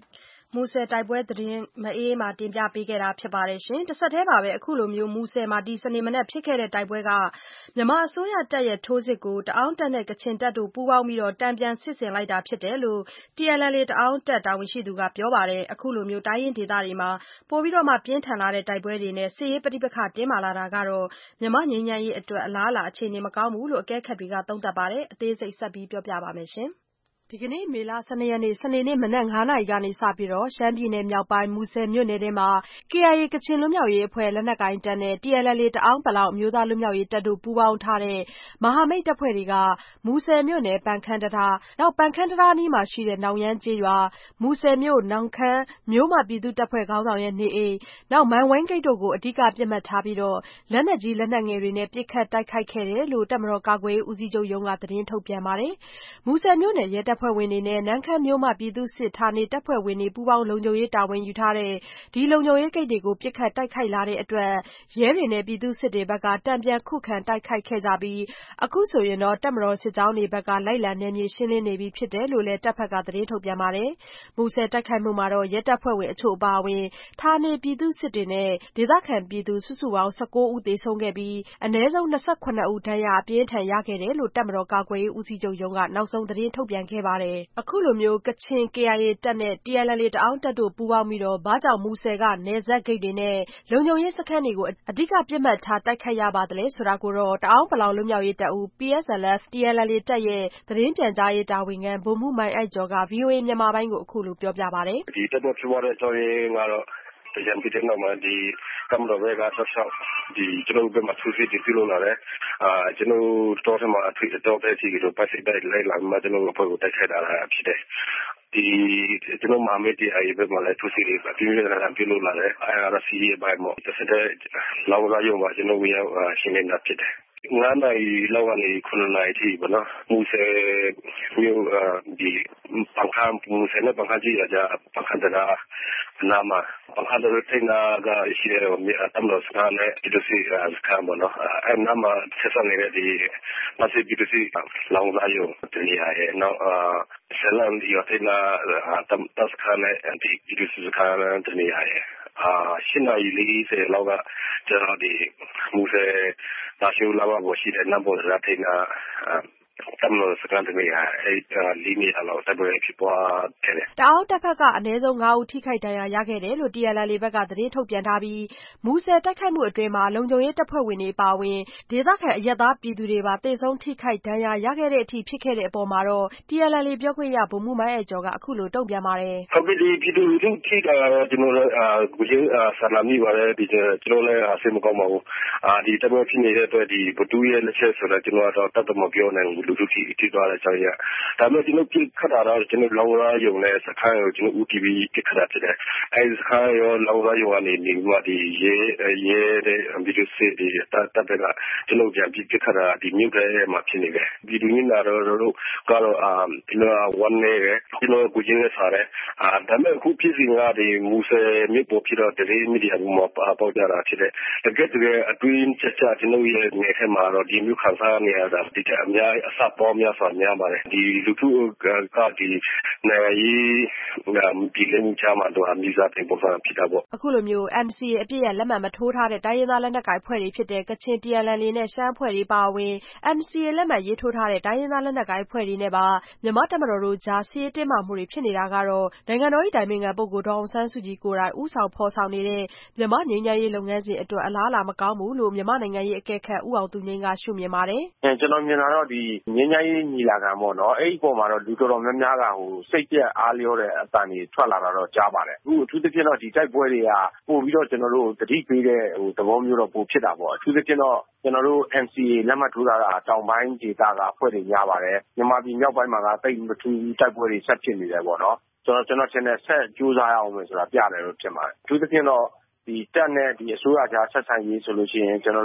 မူဆယ်တိုက်ပွဲသတင်းမအေးမာတင်ပြပေးခဲ့တာဖြစ်ပါတယ်ရှင်။တစ်ဆက်တည်းပါပဲအခုလိုမျိုးမူဆယ်မှာဒီစနေမနက်ဖြစ်ခဲ့တဲ့တိုက်ပွဲကမြန်မာအစိုးရတပ်ရဲ့ထိုးစစ်ကိုတအောင်းတပ်နဲ့ကချင်တပ်တို့ပူးပေါင်းပြီးတော့တံပြန်စစ်ဆင်လိုက်တာဖြစ်တယ်လို့ T N L A တအောင်းတပ်တာဝန်ရှိသူကပြောပါတယ်။အခုလိုမျိုးတိုင်းရင်းဒေသတွေမှာပိုပြီးတော့မှပြင်းထန်လာတဲ့တိုက်ပွဲတွေနဲ့စစ်ရေးပဋိပက္ခတင်းမာလာတာကတော့မြန်မာငြိမ်းချမ်းရေးအတွက်အလားအလာအခြေအနေမကောင်းဘူးလို့အကဲခတ်တွေကသုံးသပ်ပါတယ်။အသေးစိတ်ဆက်ပြီးပြောပြပါမယ်ရှင်။ဒီကနေ့မေလ十二ရက်နေ့စနေနေ့မနက်၅နာရီကနေစပြီးတော့ရှမ်းပြည်နယ်မြောက်ပိုင်းမူဆယ်မြို့နယ်ထဲမှာ K I A ကချင်လွတ်မြောက်ရေးအဖွဲ့လက်နက်ကိုင်တပ်နဲ့ T N L A တအောင်းပလောင်အမျိုးသားလွတ်မြောက်ရေးတပ်တို့ပူးပေါင်းထားတဲ့မဟာမိတ်တပ်ဖွဲ့တွေကမူဆယ်မြို့နယ်ပန်ခမ်းတံတားနောက်ပန်ခမ်းတံတားအနီးမှာရှိတဲ့နောင်ရမ်းကျေးရွာမူဆယ်မြို့နောင်ခမ်းမြို့မပြည်သူ့တပ်ဖွဲ့ခေါင်းဆောင်ရဲ့နေအိမ်နောက်မန်ဝိန်းဂိတ်တို့ကိုအဓိကပြစ်မှတ်ထားပြီးတော့လက်နက်ကြီးလက်နက်ငယ်တွေနဲ့ပစ်ခတ်တိုက်ခိုက်ခဲ့တယ်လို့တပ်မတော်ကာကွယ်ရေးဦးစီးချုပ်ရုံးကသတင်းထုတ်ပြန်ပါတယ်။မူဆယ်မြို့နယ်ရဲတပ်ဖွဲ့ဝင်တွေနဲ့နန်းခမ်းမြို့မပြည်သူ့စစ်ဌာနေတပ်ဖွဲ့ဝင်တွေပူးပေါင်းလုံခြုံရေးတာဝန်ယူထားတဲ့ဒီလုံခြုံရေးဂိတ်တွေကိုပစ်ခတ်တိုက်ခိုက်လာတဲ့အတွက်ရဲတွေနဲ့ပြည်သူ့စစ်တွေဘက်ကတံပြန်ခုခံတိုက်ခိုက်ခဲ့ကြပြီးအခုဆိုရင်တော့တပ်မတော်စစ်ကြောင်းတွေဘက်ကလိုက်လံနယ်မြေရှင်းလင်းနေပြီဖြစ်တယ်လို့လည်းတပ်ဖက်ကသတင်းထုတ်ပြန်ပါတယ်။မူဆယ်တိုက်ခိုက်မှုမှာတော့ရဲတပ်ဖွဲ့ဝင်အချို့အပါအဝင်ဌာနေပြည်သူ့စစ်တွေနဲ့ဒေသခံပြည်သူစုစုပေါင်း၁၉ဦးသေဆုံးခဲ့ပြီးအနည်းဆုံး၂၇ဦးဒဏ်ရာအပြင်းထန်ရခဲ့တယ်လို့တပ်မတော်ကာကွယ်ရေးဦးစီးချုပ်ရုံးကနောက်ဆုံးသတင်းထုတ်ပြန်ခဲ့ပါတယ်။အခုလိုမျိုးကချင် K I A တပ်နဲ့ T N L A တအောင်းတပ်တို့ပူးပေါင်းပြီးတော့ဘာကြောင့်မူဆယ်ကနယ်စပ်ဂိတ်တွေနဲ့လုံခြုံရေးစခန်းတွေကိုအဓိကပြစ်မှတ်ထားတိုက်ခိုက်ရပါသလဲဆိုတာကိုတော့တအောင်းပလောင်လွတ်မြောက်ရေးတပ်ဦး P S L F T N L A တပ်ရဲ့သတင်းပြန်ကြားရေးတာဝန်ခံဗိုလ်မှူးမိုင်းအိုက်ကျော်က V O A မြန်မာပိုင်းကိုအခုလိုပြောပြပါတယ်။ဒီတပ်မဖြစ်သွားတဲ့အကြောင်းရင်းကတော့ရန်ပြည်တဲ့နောက်မှာဒီကမ္ဘာဘက်ကဆက်ဆောက်ဒီကျွန်တော်တို့ဘက်မှာသူစစ်တီပြုလုပ်လာတယ်အာကျွန်တော်တို့တော့မှာအထွေတော့ပဲစီကိုပတ်စစ်တိုက်လိုက်လာမှကျွန်တော်တို့အဖွဲ့ကိုတိုက်ခိုက်တာဖြစ်တယ်ဒီကျွန်တော်မာမေတီအိုင်ဘက်မှာလည်းသူစစ်တွေအပြင်းထန်ထန်ပြုလုပ်လာတယ်အာရစီရဲ့ဘက်မှာတစ်စတဲ့လောက်လာရုံမှာကျွန်တော်ဝင်ရောက်ရှင်းနေတာဖြစ်တယ်ငါးနာရီလောက်ကနေခုနှစ်နာရီထိပေါ့နော်မူဆယ်မြို့ဒီပန်ခမ်းမူဆယ်နဲ့ပန်ခမ်းကြီးရကြပန်ခမ်းတရာနာမပန်ခမ်းတရထိနာကရှိတဲ့မြေအတမလို့စကားနဲ့ဒီလိုစီစကားပေါ့နော်အဲနာမဆက်စပ်နေတဲ့ဒီမဆိဒီလိုစီလောင်လာရုံတနည်းရဲ့နောက်ဆလန်ဒီရထိနာတမ်တစခါနဲ့ဒီဒီလိုစီစကားနဲ့တနည်းရဲ့အာရှင်းနာရီလေးဆယ်လောက်ကကျွန်တော်ဒီမူဆယ်ဒါရှိလာဘရှိတဲ့နံပါတ်ရထိနာတမလို့စကန်တကယ်အဲလီမီအလောက်တပွဲဖြစ်ပွားတယ်တအောင်းတပ်ဖက်ကအနည်းဆုံး၅ဦးထိခိုက်ဒဏ်ရာရခဲ့တယ်လို့ T N L A ဘက်ကသတင်းထုတ်ပြန်ထားပြီးမူဆယ်တိုက်ခိုက်မှုအတွင်းမှာလုံခြုံရေးတပ်ဖွဲ့ဝင်တွေပါဝင်ဒေသခံအရပ်သားပြည်သူတွေပါသေဆုံးထိခိုက်ဒဏ်ရာရခဲ့တဲ့အထိဖြစ်ခဲ့တဲ့အပေါ်မှာတော့ T N L A ပြောခွင့်ရဗိုလ်မှူးမိုင်းအိုက်ကျော်ကအခုလိုတုံ့ပြန်ပါတယ်ဟုတ်ကဲ့ဒီပြည်သူလူထုထိတာကတော့ကျွန်တော်လည်းအာကိုချင်းဆန္ဒမိပါတယ်ဒီကျွန်တော်လည်းအဆင်မကောင်းပါဘူးအာဒီတပွဲဖြစ်နေတဲ့အတွက်ဒီဘတူးရဲ့လက်ချက်ဆိုတော့ကျွန်တော်တော့တတ်တမပြောနိုင်ဘူးလူထုထိထိသွားတဲ့အကြောင်းရဒါပေမဲ့ကျွန်တော်ပြခတ်တာတော့ကျွန်တော်လောင်ရာယုံနဲ့စခန်းကိုကျွန်တော် U T V ပြခတ်တာဖြစ်တယ်အဲဒီစခန်းရောလောင်ရာယုံကနေနေမှဒီရဲရဲတဲ့ဗီဒီယိုစစ်ဒီတတ်တဲ့ကကျွန်တော်ပြန်ပြခတ်တာဒီမြို့ထဲမှာဖြစ်နေတယ်ဒီလူကြီးနာတော့တို့ကတော့အာကျွန်တော်ဝန်နေတယ်ကျွန်တော်ကိုချင်းနဲ့စားတယ်အာဒါပေမဲ့အခုဖြစ်စီကဒီမူဆယ်မြို့ပေါ်ဖြစ်တော့တရေမီဒီယာမှာပေါက်ကြတာဖြစ်တယ်တကယ်တကယ်အတွင်းချက်ချကျွန်တော်ရဲ့နေထဲမှာတော့ဒီမြို့ခန်းစားနေရတာဒီအများအစပေါ်များစွာများပါတယ်ဒီလူထုကဒီနိုင်ရေးဒီလည်းမှုချမှာတော့အမျိုးသားတင်ပေါ်ဆောင်ဖြစ်တာပေါ့အခုလိုမျိုး N C A အပြည့်ရဲ့လက်မှတ်မထိုးထားတဲ့တိုင်းရင်းသားလက်နက်ကိုင်ဖွဲ့တွေဖြစ်တဲ့ကချင် T N L A နဲ့ရှမ်းဖွဲ့တွေပါဝင် N C A လက်မှတ်ရေးထိုးထားတဲ့တိုင်းရင်းသားလက်နက်ကိုင်ဖွဲ့တွေနဲ့ပါမြန်မာတပ်မတော်တို့ကြားစစ်ရေးတင်းမာမှုတွေဖြစ်နေတာကတော့နိုင်ငံတော်၏တိုင်ပင်ခံပုဂ္ဂိုလ်ဒေါ်အောင်ဆန်းစုကြည်ကိုယ်တိုင်ဦးဆောင်ဖော်ဆောင်နေတဲ့မြန်မာငြိမ်းချမ်းရေးလုပ်ငန်းစဉ်အတွက်အလားအလာမကောင်းဘူးလို့မြန်မာနိုင်ငံရေးအကဲခတ်ဦးအောင်သူငြိမ်းကရှုမြင်ပါတယ်အဲကျွန်တော်မြင်တာတော့ဒီငြိမ်းချမ်းရေးညီလာခံပေါ့နော်အဲ့ဒီပုံမှာတော့လူတော်တော်များများကဟိုစိတ်ပြက်အားလျော့တဲ့အတန်တွေထွက်လာတာတော့ကြားပါတယ်အခုအထူးသဖြင့်တော့ဒီတိုက်ပွဲတွေကပို့ပြီးတော့ကျွန်တော်တို့တတိပေးတဲ့ဟိုသဘောမျိုးတော့ပိုဖြစ်တာပေါ့အထူးသဖြင့်တော့ကျွန်တော်တို့ N C A လက်မှတ်ထိုးတာကတောင်ပိုင်းဒေသကအဖွဲ့တွေများပါတယ်မြန်မာပြည်မြောက်ပိုင်းမှာကတိတ်မထူးတိုက်ပွဲတွေဆက်ဖြစ်နေတယ်ပေါ့နော်ကျွန်တော်ကျွန်တော်ချင်းနဲ့ဆက်ကြိုးစားရအောင်မယ်ဆိုတာပြတယ်လို့ဖြစ်ပါတယ်အထူးသဖြင့်တော့ဒီတက်နဲ့ဒီအစိုးရကြားဆက်ဆံရေးဆိုလို့ရှိရင်ကျွန်တော်တို့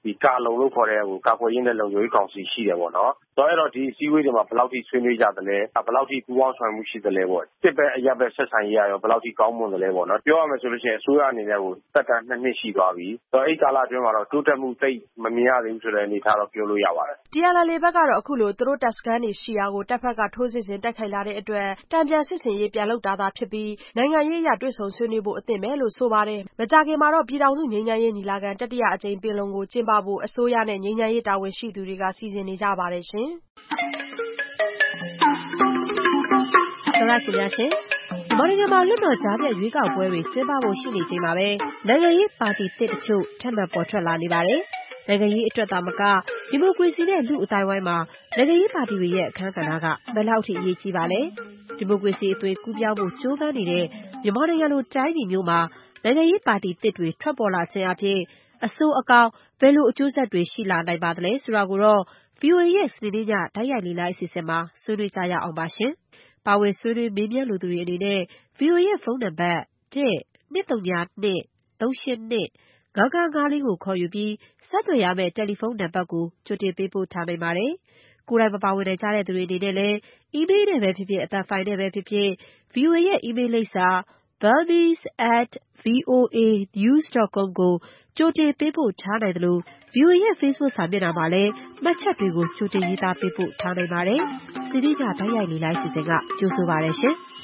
ဒီကာလုံလို့ခေါ်တဲ့ဟိုကာကွယ်ရေးနဲ့လုံခြုံရေးကောင်စီရှိတယ်ပေါ့နော်ဆိုတော့ဒီအစည်းအဝေးတွေမှာဘယ်လောက်ထိဆွေးနွေးကြသလဲဘယ်လောက်ထိပူးပေါင်းဆောင်မှုရှိသလဲပေါ့စစ်ဘက်အရပ်ဘက်ဆက်ဆံရေးရောဘယ်လောက်ထိကောင်းမွန်သလဲပေါ့နော်ပြောရမယ်ဆိုလို့ရှိရင်အစိုးရအနေနဲ့ဟိုတက်တာနှစ်နှစ်ရှိသွားပြီဆိုတော့အဲ့ကာလအတွင်းမှာတော့တိုးတက်မှုသိမမြင်ရသေးဘူးဆိုတဲ့အနေအထားတော့ပြောလို့ရပါတယ် T N L A ဘက်ကတော့အခုလိုသူတို့တပ်စခန်းတွေရှိရာကိုတပ်ဖက်ကထိုးစစ်ဆင်တိုက်ခိုက်လာတဲ့အတွက်တံပြန်စစ်ဆင်ရေးပြန်လုပ်တာသာဖြစ်ပြီးနိုင်ငံရေးအရတွေ့ဆုံဆွေးနွေးဖို့အသင့်ပဲလို့ဆိုပါတယ်မကြခင်မှာတော့ပြည်ထောင်စုငြိမ်းချမ်းရေးညီလာခံတတိယအကြိမ်ပင်လုံကိုကျင်းပဖို့အစိုးရနဲ့ငြိမ်းချမ်းရေးတာဝန်ရှိသူတွေကစီစဉ်နေကြပါတယ်ရှင်တော်ရရှိရရှင်မော်ရီဂမာလွတ်တော်ကြားပြရွေးကောက်ပွဲတွေကျင်းပဖို့ရှိနေချိန်မှာပဲနိုင်ငံရေးပါတီတစ်တချို့ထပ်မံပေါ်ထွက်လာနေပါတယ်နိုင်ငံရေးအတွက်သာမကဒီမိုကရေစီနဲ့လူအတိုင်းဝိုင်းမှာနိုင်ငံရေးပါတီတွေရဲ့အခန်းကဏ္ဍကဘယ်လောက်ထိအရေးကြီးပါလဲဒီမိုကရေစီအသွင်ကူးပြောင်းဖို့ကြိုးပမ်းနေတဲ့မြန်မာနိုင်ငံလိုတိုင်းပြည်မျိုးမှာနိုင်ငံရေးပါတီတစ်တွေထွက်ပေါ်လာခြင်းအပြင်အဆိုးအကောင်းဘယ်လိုအကျိုးဆက်တွေရှိလာနိုင်ပါသလဲဆိုတာကိုတော့ V O A ရဲ့စနေနေ့ညတိုက်ရိုက်လေ့လာအစီအစဉ်မှာဆွေးနွေးကြရအောင်ပါရှင်ပါဝင်ဆွေးနွေးမေးမြန်းလူသူတွေအနေနဲ့ V O A ရဲ့ဖုန်းနံပါတ် one နှစ်သုံးနှစ် three eight two ငါးငါးငါးလေးကိုခေါ်ယူပြီးဆက်သွယ်ရမယ့်တယ်လီဖုန်းနံပါတ်ကိုကြိုတင်ပေးပို့ထားနိုင်ပါတယ်။ကိုယ်တိုင်မပါဝင်နိုင်ကြတဲ့သူတွေအနေနဲ့လည်းအီးမေးလ်နဲ့ပဲဖြစ်ဖြစ်အသံဖိုင်နဲ့ပဲဖြစ်ဖြစ် V O A ရဲ့အီးမေးလ်လိပ်စာ burmese at voanews dot com ကိုကြိုတင်ပေးပို့ထားနိုင်တယ်လို့ V O A ရဲ့ Facebook စာမျက်နှာမှာလည်းမှတ်ချက်တွေကိုကြိုတင်ရေးသားပေးပို့ထားနိုင်ပါတယ်။စီဒီညတိုက်ရိုက်လေ့လာစီစဉ်ကကြိုဆိုပါရရှင်။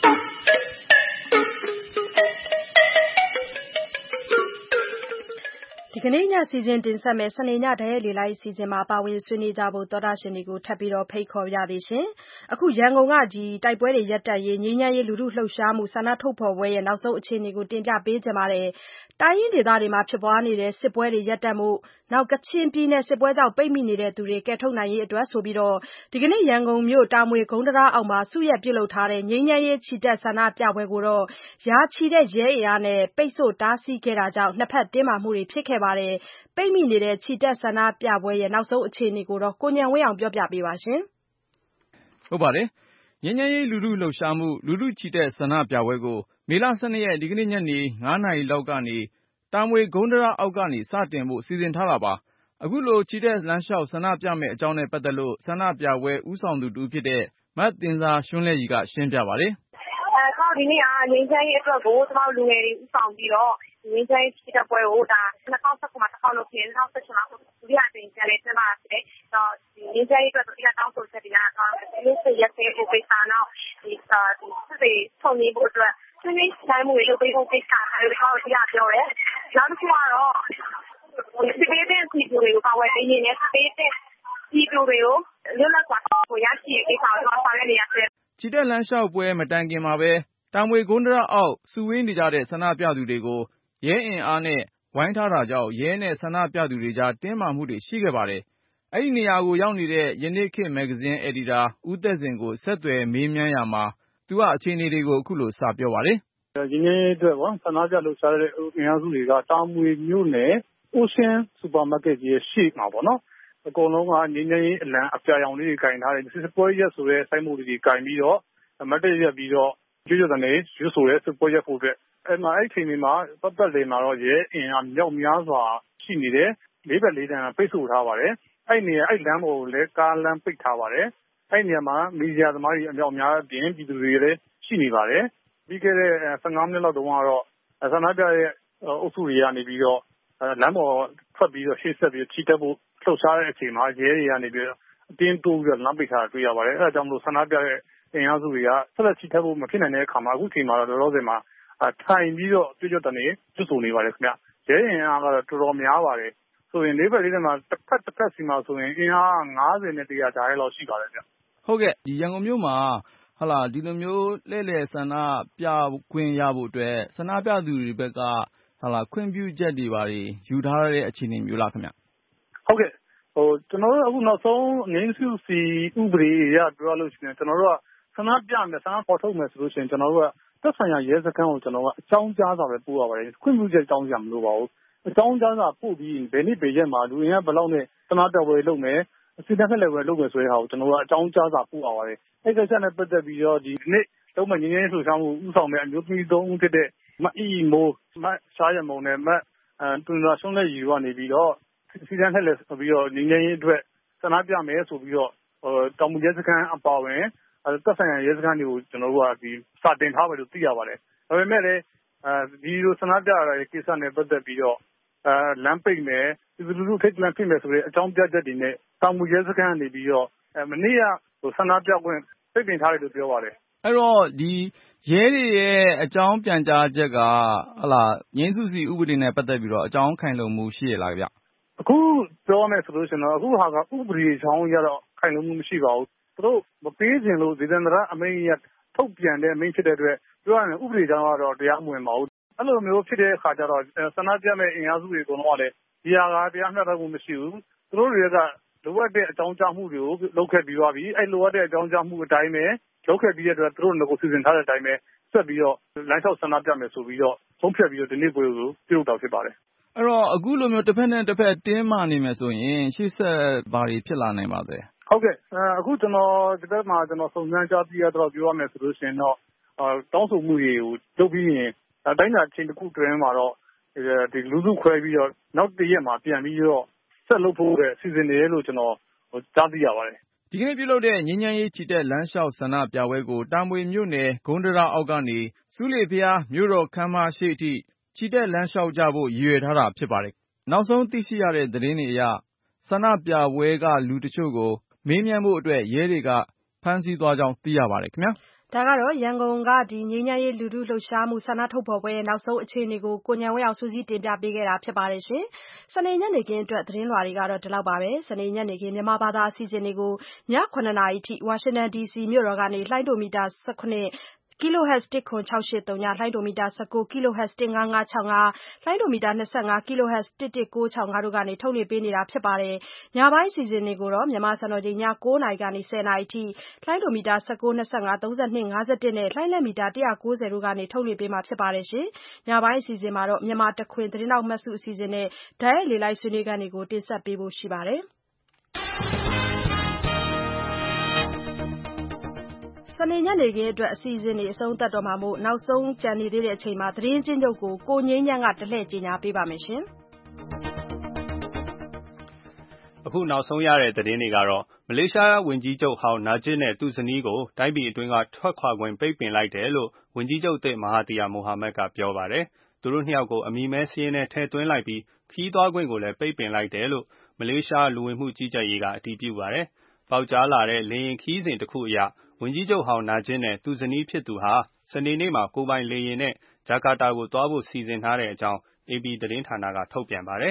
ဒီကနေ့ညစီစဉ်တင်ဆက်မယ်စနေညဓာတ်ရိုက်လေလိုက်စီစဉ်မှာပါဝင်ဆွေးနွေးကြဖို့သောတာရှင်တွေကိုထပ်ပြီးတော့ဖိတ်ခေါ်ရသေးရှင်အခုရန်ကုန်ကဒီတိုက်ပွဲတွေရပ်တန့်ရေးငြိမ်းချမ်းရေးလူထုလှုပ်ရှားမှုဆန္ဒထုတ်ဖော်ပွဲရဲ့နောက်ဆုံးအခြေအနေကိုတင်ပြပေးကြပါမယ်တိုင်းရင်းဒေသတွေမှာဖြစ်ပွားနေတဲ့စစ်ပွဲတွေရပ်တန့်မှုနောက်ကချင်ပြည်နယ်စစ်ပွဲကြောင့်ပိတ်မိနေတဲ့သူတွေကယ်ထုတ်နိုင်ရေးအတွက်ဆိုပြီးတော့ဒီကနေ့ရန်ကုန်မြို့တာမွေဂုံးတရားအောက်မှာစုရက်ပြုလုပ်ထားတဲ့ငြိမ်းချမ်းရေးချီတက်ဆန္ဒပြပွဲကိုတော့ရာချီတဲ့ရဲအင်အားနဲ့ပိတ်ဆို့တားဆီးခဲ့တာကြောင့်နှစ်ဖက်တင်းမာမှုတွေဖြစ်ခဲ့ပါတယ်ပိတ်မိနေတဲ့ချီတက်ဆန္ဒပြပွဲရဲ့နောက်ဆုံးအခြေအနေကိုတော့ကိုဉာဏ်ဝင်းအောင်ပြောပြပေးပါရှင်။ဟုတ်ပါတယ်။ငြိမ်းချမ်းရေးလူထုလှုပ်ရှားမှုလူထုချီတက်ဆန္ဒပြပွဲကိုမေလ၁၂ရက်ဒီကနေ့ညနေငါးနာရီလောက်ကနေတာမွေဂုံးတရားအောက်ကနေစတင်ဖို့စီစဉ်ထားတာပါ။အခုလိုချီတက်လမ်းလျှောက်ဆန္ဒပြမယ့်အကြောင်းနဲ့ပတ်သက်လို့ဆန္ဒပြပွဲဦးဆောင်သူတူဖြစ်တဲ့မတ်တင်စာရွှန်းလဲကြီးကရှင်းပြပါတယ်။အဲတော့ဒီနေ့ကငြိမ်းချမ်းရေးအတွက်ကိုကျွန်တော်လူငယ်တွေဦးဆောင်ပြီးတော့ငြိမ်းချမ်းရေးချီတက်ပွဲကိုဒါ၂၀၁၉မှာတစ်ခေါက်လုပ်ပြီး၂၀၁၈မှာဒုတိယအကြိမ်ပြန်လည်ကျင်းပတာဖြစ်တယ်။တော့ဒီငြိမ်းချမ်းရေးအတွက်ဒုတိယတောင်းဆိုချက်တွေကတော့ဒီစစ်ရက်စဲကိုပိတ်တာနောက်ဒီစစ်တွေထုံနေဖို့အတွက်ဆွေးနွေးဆိုင်မှုတွေလုပ်ပေးဖို့ကိစ္စတွေတော့ဒီကပြောတယ်။နောက်တစ်ခုကတော့ဒီပေးတဲ့စီပူတွေကိုပါဝယ်ပေးနေတယ်ပေးတဲ့စီပူတွေကိုလွတ်လပ်စွာကိုရရှိတဲ့ကိစ္စကိုတော့ဆောင်ရွက်နေရတယ်ချီတက်လမ်းလျှောက်ပွဲမတိုင်ခင်မှာပဲတာမွေဂုံးတရားအောက်စုဝေးနေကြတဲ့ဆန္ဒပြသူတွေကိုရဲအင်အားနဲ့ဝိုင်းထားတာကြောင့်ရဲနဲ့ဆန္ဒပြသူတွေကြားတင်းမာမှုတွေရှိခဲ့ပါတယ်။အဲ့ဒီနေရာကိုရောက်နေတဲ့ယနေ့ခေတ်မဂ္ဂဇင်းအယ်ဒီတာဦးသက်စင်ကိုဆက်သွယ်မေးမြန်းရမှာသူကအခြေအနေတွေကိုအခုလိုစပြောပါတယ်။ဒီနေ့အတွက်ပေါ့ဆန္ဒပြလှုပ်ရှားတဲ့အင်အားစုတွေကတာမွေမြို့နယ်အိုရှင်းစူပါမားကတ်ကြီးရဲ့ရှေ့မှာပေါ့နော်အကုန်လုံးကငင်းငင်းအလံအပြာရောင်လေးတွေကင်ထားတယ်စစ်ပွဲရက်ဆိုတဲ့စိုက်မှုတွေကင်ပြီးတော့မတ်တရက်ပြီးတော့ကျွတ်ကျွတ်တဲ့ရွတ်ဆိုတဲ့စစ်ပွဲရက်ဖို့အတွက်အဲ့မှာအဲ့ချိန်တွေမှာပတ်ပတ်လေးမှာတော့ရဲအင်အားမြောက်များစွာရှိနေတယ်လေးဘက်လေးတန်းပိတ်ဆို့ထားပါတယ်အဲ့နေအဲ့လမ်းပေါ်ကိုလည်းကားလမ်းပိတ်ထားပါတယ်အဲ့နေရာမှာမီဒီယာသမားတွေအမြောက်များအပြင်ပြည်သူတွေလည်းရှိနေပါတယ်ပြီးခဲ့တဲ့၁၅မိနစ်လောက်တုန်းကတော့ဆန္ဒပြရဲ့အုပ်စုတွေကနေပြီးတော့လမ်းပေါ်ထွက်ပြီးတော့ရှေ့ဆက်ပြီးချီတက်ဖို့လှုပ်ရှားတဲ့အချိန်မှာရဲတွေကနေပြီးတော့အတင်းတိုးပြီးတော့လမ်းပိတ်ထားတာတွေ့ရပါတယ်အဲဒါကြောင့်မလို့ဆန္ဒပြတဲ့အင်အားစုတွေကဆက်လက်ချီတက်ဖို့မဖြစ်နိုင်တဲ့အခါမှာအခုချိန်မှာတော့လောလောဆယ်မှာထိုင်ပြီးတော့ကြွကြွတနေကျွတ်ဆိုနေပါတယ်ခင်ဗျရဲအင်အားကတော့တော်တော်များပါတယ်ဆိုရင်လေးဘက်လေးထဲမှာတစ်ဖက်တစ်ဖက်စီမှာဆိုရင်အင်အား၅၀နဲ့၁၀၀ဓာတ်လောက်ရှိပါတယ်ဗျဟုတ်ကဲ့ဒီရန်ကုန်မြို့မှာဟာလာဒီလိုမျိုးလဲလှယ်ဆန္ဒပြခွင့်ရဖို့အတွက်ဆန္ဒပြသူတွေဘက်ကဟာလာခွင့်ပြုချက်တွေပါယူထားတဲ့အခြေအနေမျိုးလားခင်ဗျဟုတ်ကဲ့ဟိုကျွန်တော်တို့အခုနောက်ဆုံးငင်းစုစီဥပဒေရပြောလို့ရှိရင်ကျွန်တော်တို့ကဆန္ဒပြမယ်ဆန္ဒပေါ်ထုတ်မယ်ဆိုလို့ရှိရင်ကျွန်တော်တို့ကသက်ဆိုင်ရာရဲစခန်းကိုကျွန်တော်ကအကြောင်းကြားစာပဲပို့ရပါတယ်ခွင့်ပြုချက်အကြောင်းကြားမလို့ပါဘူးအကြောင်းကြားစာပို့ပြီးဘယ်နေ့ဘယ်ရက်မှာလူရင်းဘယ်လောက်နဲ့ဆန္ဒပြပွဲလုပ်မယ်အစီအစဉ်လည်းပဲလုပ်မယ်ဆိုတဲ့ဟာကိုကျွန်တော်တို့ကအကြောင်းကြားစာပို့ရပါတယ်အဲ့ဒီချက်နဲ့ပတ်သက်ပြီးတော့ဒီနေ့လုံးမငင်းငင်းလှူရှားမှုဥဆောင်မဲ့အမျိုးသမီးသုံးဦးဖြစ်တဲ့မအီမိုးမရှားရမုံနဲ့မအဲတွင်လာရှုံးတဲ့ယူကနေပြီးတော့စီတန်းထက်လက်ပြီးတော့ငြိမ်းချမ်းရေးအတွက်ဆန္ဒပြမယ်ဆိုပြီးတော့တောင်မူရဲစခန်းအပါဝင်သက်ဆိုင်ရာရဲစခန်းတွေကိုကျွန်တော်တို့ကဒီစတင်ထားမယ်လို့သိရပါတယ်ဒါပေမဲ့လည်းအဲဒီလိုဆန္ဒပြရတဲ့ကိစ္စနဲ့ပတ်သက်ပြီးတော့အဲလမ်းပိတ်မယ်ဒီလိုလိုထိတ်လန့်ဖြစ်မယ်ဆိုတဲ့အကြောင်းပြချက်တွေနဲ့တောင်မူရဲစခန်းနေပြီးတော့မနေ့ကဆန္ဒပြခွင့်ပိတ်ပင်ထားတယ်လို့ပြောပါတယ်အဲ့တော့ဒီရဲတွေရဲ့အကြောင်းပြန်ကြားချက်ကဟလာငင်းစုစီဥပဒေနဲ့ပတ်သက်ပြီးတော့အကြောင်းခိုင်လုံမှုရှိရလားဗျအခုပြောမယ်ဆိုလို့ရှိရင်တော့အခုဟာကဥပဒေချောင်းရတော့ခိုင်လုံမှုမရှိပါဘူးသူတို့မပေးခြင်းလို့ဒေသန္တရအမိန့်ရထုတ်ပြန်တဲ့အမိန့်ဖြစ်တဲ့အတွက်ပြောရရင်ဥပဒေချောင်းကတော့တရားမဝင်ပါဘူးအဲ့လိုမျိုးဖြစ်တဲ့အခါကျတော့ဆန္ဒပြမဲ့အင်အားစုတွေကတော့လည်းဒီဟာကတရားမျှတမှုမရှိဘူးသူတို့တွေကလိုအပ်တဲ့အကြောင်းကြားမှုတွေကိုလုပ်ခဲ့ပြီးသွားပြီအဲ့လိုအပ်တဲ့အကြောင်းကြားမှုအတိုင်းပဲလုပ်ခဲ့ပြီးတဲ့အတွက်သူတို့လည်းကိုစီစဉ်ထားတဲ့အတိုင်းပဲဆက်ပြီးတော့လမ်းလျှောက်ဆန္ဒပြမယ်ဆိုပြီးတော့ဆုံးဖြတ်ပြီးတော့ဒီနေ့ပွဲကိုပြုလုပ်တာဖြစ်ပါတယ်အဲ့တော့အခုလိုမျိုးတစ်ဖက်နဲ့တစ်ဖက်တင်းမာနေမယ်ဆိုရင်ရှေ့ဆက်ဘာတွေဖြစ်လာနိုင်ပါသလဲဟုတ်ကဲ့အခုကျွန်တော်ဒီဘက်မှာကျွန်တော်စုံစမ်းကြားသိရတော့ပြောရမယ်ဆိုလို့ရှိရင်တော့တောင်းဆိုမှုတွေကိုလုပ်ပြီးရင်တိုင်းတာချင်းတစ်ခုတွင်မှာတော့ဒီလူစုခွဲပြီးတော့နောက်တစ်ရက်မှာပြန်ပြီးတော့ဆက်လုပ်ဖို့ပဲစီစဉ်နေတယ်လို့ကျွန်တော်ကြားသိရပါတယ်ဒီကနေ့ပြုလုပ်တဲ့ငြိမ်းချမ်းရေးချီတက်လမ်းလျှောက်ဆန္ဒပြပွဲကိုတာမွေမြို့နယ်ဂုံးတရာအောက်ကနေစူးလေဘုရားမြို့တော်ခမ်းမရှိအထိချီတက်လမ်းလျှောက်ကြဖို့ရည်ရွယ်ထားတာဖြစ်ပါတယ်နောက်ဆုံးသိရှိရတဲ့သတင်းတွေအရဆန္ဒပြပွဲကလူတချို့ကိုမေးမြန်းဖို့အတွက်ရဲတွေကဖမ်းဆီးသွားကြောင်းသိရပါတယ်ခင်ဗျာဒါကတော့ရန်ကုန်ကဒီငြိမ်းချမ်းရေးလူထုလှုပ်ရှားမှုဆန္ဒထုတ်ဖော်ပွဲရဲ့နောက်ဆုံးအခြေအနေကိုကိုဉာဏ်ဝင်းအောင်စူးစီးတင်ပြပေးခဲ့တာဖြစ်ပါတယ်ရှင်။စနေညနေခင်းအတွက်သတင်းလွှာတွေကတော့ဒီလောက်ပါပဲ။စနေညနေခင်းမြန်မာဘာသာအစီအစဉ်တွေကိုညခုနှစ်နာရီထိဝါရှင်တန်ဒီစီမြို့တော်ကနေလှိုင်းဒိုမီတာ၁၇kilohertz တစ်ခွန်၆၈၃ညလှိုင်းဒိုမီတာ၁၉ kilohertz တစ်၅၅၆၅လှိုင်းဒိုမီတာ၂၅ kilohertz တစ်တစ်၉၆၅တို့ကနေထုတ်လွှင့်ပေးနေတာဖြစ်ပါတယ်။ညပိုင်းအစီအစဉ်တွေကိုတော့မြန်မာစံတော်ချိန်ည၉နာရီကနေ၁၀နာရီထိလှိုင်းဒိုမီတာ၁၉ ၂၅ ၃၂ ၅၁နဲ့လှိုင်းလက်မီတာ၁၉၀တို့ကနေထုတ်လွှင့်ပေးမှာဖြစ်ပါတယ်ရှင်။ညပိုင်းအစီအစဉ်မှာတော့မြန်မာတခွင်သတင်းတော်မှတ်စုအစီအစဉ်နဲ့ဓာတ်ရိုက်လေလိုက်ဆွေးနွေးခန်းတွေကိုတင်ဆက်ပေးဖို့ရှိပါတယ်။စနေညနေခင်းအတွက်အစီအစဉ်တွေအဆုံးသတ်တော့မှာမို့နောက်ဆုံးကြံနေသေးတဲ့အချိန်မှာသတင်းချင်းချုပ်ကိုကိုငိမ့်ညံ့ကတလှည့်ကြေညာပေးပါမယ်ရှင်။အခုနောက်ဆုံးရတဲ့သတင်းတွေကတော့မလေးရှားဝန်ကြီးချုပ်ဟောင်းနာဂျစ်နဲ့သူ့ဇနီးကိုတိုင်းပြည်အတွင်းကထွက်ခွာခွင့်ပိတ်ပင်လိုက်တယ်လို့ဝန်ကြီးချုပ်သစ်မဟာသီယာမိုဟာမက်ကပြောပါတယ်။သူတို့နှစ်ယောက်ကိုအမည်မဲစာရင်းနဲ့ထည့်သွင်းလိုက်ပြီးခီးသွားခွင့်ကိုလည်းပိတ်ပင်လိုက်တယ်လို့မလေးရှားလူဝင်မှုကြီးကြပ်ရေးကအတည်ပြုပါတယ်။ပေါက်ကြားလာတဲ့လေယာဉ်ခီးစဉ်တစ်ခုအရဝန်ကြီးချုပ်ဟောင်းနာဂျစ်နဲ့သူဇနီးဖြစ်သူဟာစနေနေ့မှာကိုပိုင်လေယာဉ်နဲ့ဂျကာတာကိုသွားဖို့စီစဉ်ထားတဲ့အကြောင်း အေပီ သတင်းဌာနကထုတ်ပြန်ပါတယ်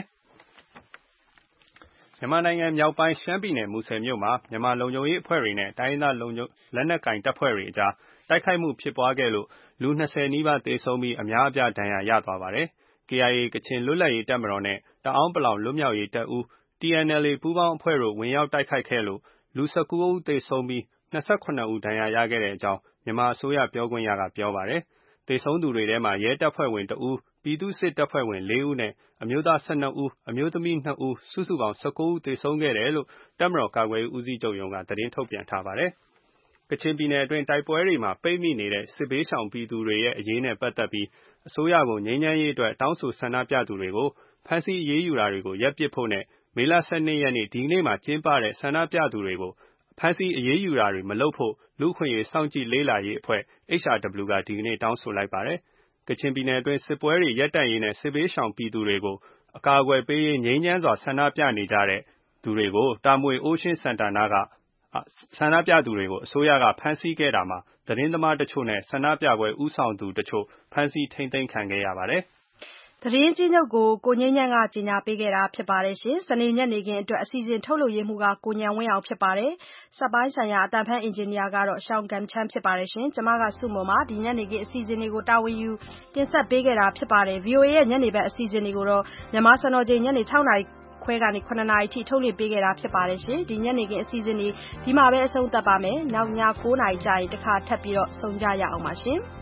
။မြန်မာနိုင်ငံမြောက်ပိုင်းရှမ်းပြည်နယ်မူဆယ်မြို့မှာမြန်မာလုံခြုံရေးအဖွဲ့တွေနဲ့တိုင်းရင်းသားလုံခြုံလက်နက်ကင်တပ်ဖွဲ့တွေအကြားတိုက်ခိုက်မှုဖြစ်ပွားခဲ့လို့လူ၂၀နီးပါးသေဆုံးပြီးအများအပြားဒဏ်ရာရသွားပါတယ်။ကေအိုင်အေ ကချင်လွတ်လပ်ရေးတပ်မတော်နဲ့တအောင်းပလောင်လွတ်မြောက်ရေးတပ်ဦး တီအန်အယ်လ်အေ ပူးပေါင်းအဖွဲ့တို့ဝင်ရောက်တိုက်ခိုက်ခဲ့လို့လူ၁၉ဦးသေဆုံးပြီး၂၇ဦးဒဏ်ရာရခဲ့တဲ့အကြောင်းမြန်မာအစိုးရပြောခွင့်ရကပြောပါတယ်။သေဆုံးသူတွေထဲမှာရဲတပ်ဖွဲ့ဝင်တဦးပြည်သူ့စစ်တပ်ဖွဲ့ဝင်၄ဦးနဲ့အမျိုးသား၁၂ဦးအမျိုးသမီး၂ဦးစုစုပေါင်း၁၉ဦးသေဆုံးခဲ့တယ်လို့တပ်မတော်ကာကွယ်ရေးဦးစီးချုပ်ရုံးကသတင်းထုတ်ပြန်ထားပါတယ်။ကချင်ပြည်နယ်အတွင်းတိုက်ပွဲတွေမှာပိတ်မိနေတဲ့စစ်ဘေးရှောင်ပြည်သူတွေရဲ့အရေးနဲ့ပတ်သက်ပြီးအစိုးရကိုငြိမ်းချမ်းရေးအတွက်တောင်းဆိုဆန္ဒပြသူတွေကိုဖမ်းဆီးအရေးယူတာတွေကိုရပ်ပစ်ဖို့နဲ့မေလ၁၂ရက်နေ့ဒီကနေ့မှာကျင်းပတဲ့ဆန္ဒပြသူတွေကိုဖမ်းဆီးအရေးယူတာတွေမလုပ်ဖို့လူ့အခွင့်အရေးစောင့်ကြည့်လေ့လာရေးအဖွဲ့ H R W ကဒီကနေ့တောင်းဆိုလိုက်ပါတယ်။ကချင်ပြည်နယ်အတွင်းစစ်ပွဲတွေရပ်တန့်ရေးနဲ့စစ်ဘေးရှောင်ပြည်သူတွေကိုအကာအကွယ်ပေးရေးငြိမ်းချမ်းစွာဆန္ဒပြနေကြတဲ့သူတွေကိုတာမွေ Ocean Center နားကဆန္ဒပြသူတွေကိုအစိုးရကဖမ်းဆီးခဲ့တာမှာသတင်းသမားတချို့နဲ့ဆန္ဒပြပွဲဦးဆောင်သူတချို့ဖမ်းဆီးထိန်းသိမ်းခံခဲ့ရပါတယ်။သတင်းကြီးချုပ်ကိုကိုငိမ့်ညံ့ကကြေညာပေးခဲ့တာဖြစ်ပါတယ်ရှင်။စနေညနေခင်းအတွက်အစီအစဉ်ထုတ်လုပ်ရေးမှုကကိုဉာဏ်ဝင်းအောင်ဖြစ်ပါတယ်။စက်ပိုင်းဆိုင်ရာအတန်ဖန်အင်ဂျင်နီယာကတော့ရှောင်းကန်ချမ်းဖြစ်ပါတယ်ရှင်။ကျွန်မကစုမုံပါဒီညနေခင်းအစီအစဉ်တွေကိုတာဝန်ယူတင်ဆက်ပေးခဲ့တာဖြစ်ပါတယ်။ V O A ရဲ့ညနေဘက်အစီအစဉ်တွေကိုတော့မြန်မာစံတော်ချိန်ညနေ၆နာရီခွဲကနေခုနှစ်နာရီထိထုတ်လွှင့်ပေးခဲ့တာဖြစ်ပါတယ်ရှင်။ဒီညနေခင်းအစီအစဉ်တွေဒီမှာပဲအဆုံးသတ်ပါမယ်။နောက်ည၉နာရီကြာရင်တစ်ခါထပ်ပြီးတော့ဆုံကြရအောင်ပါရှင်။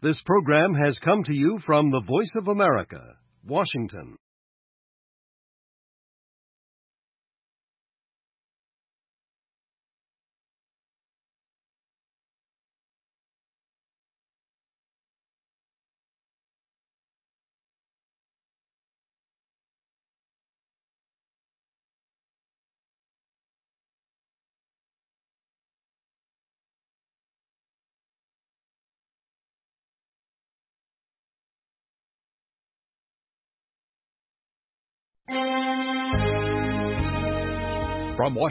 This program has come to you from the Voice of America, Washington. From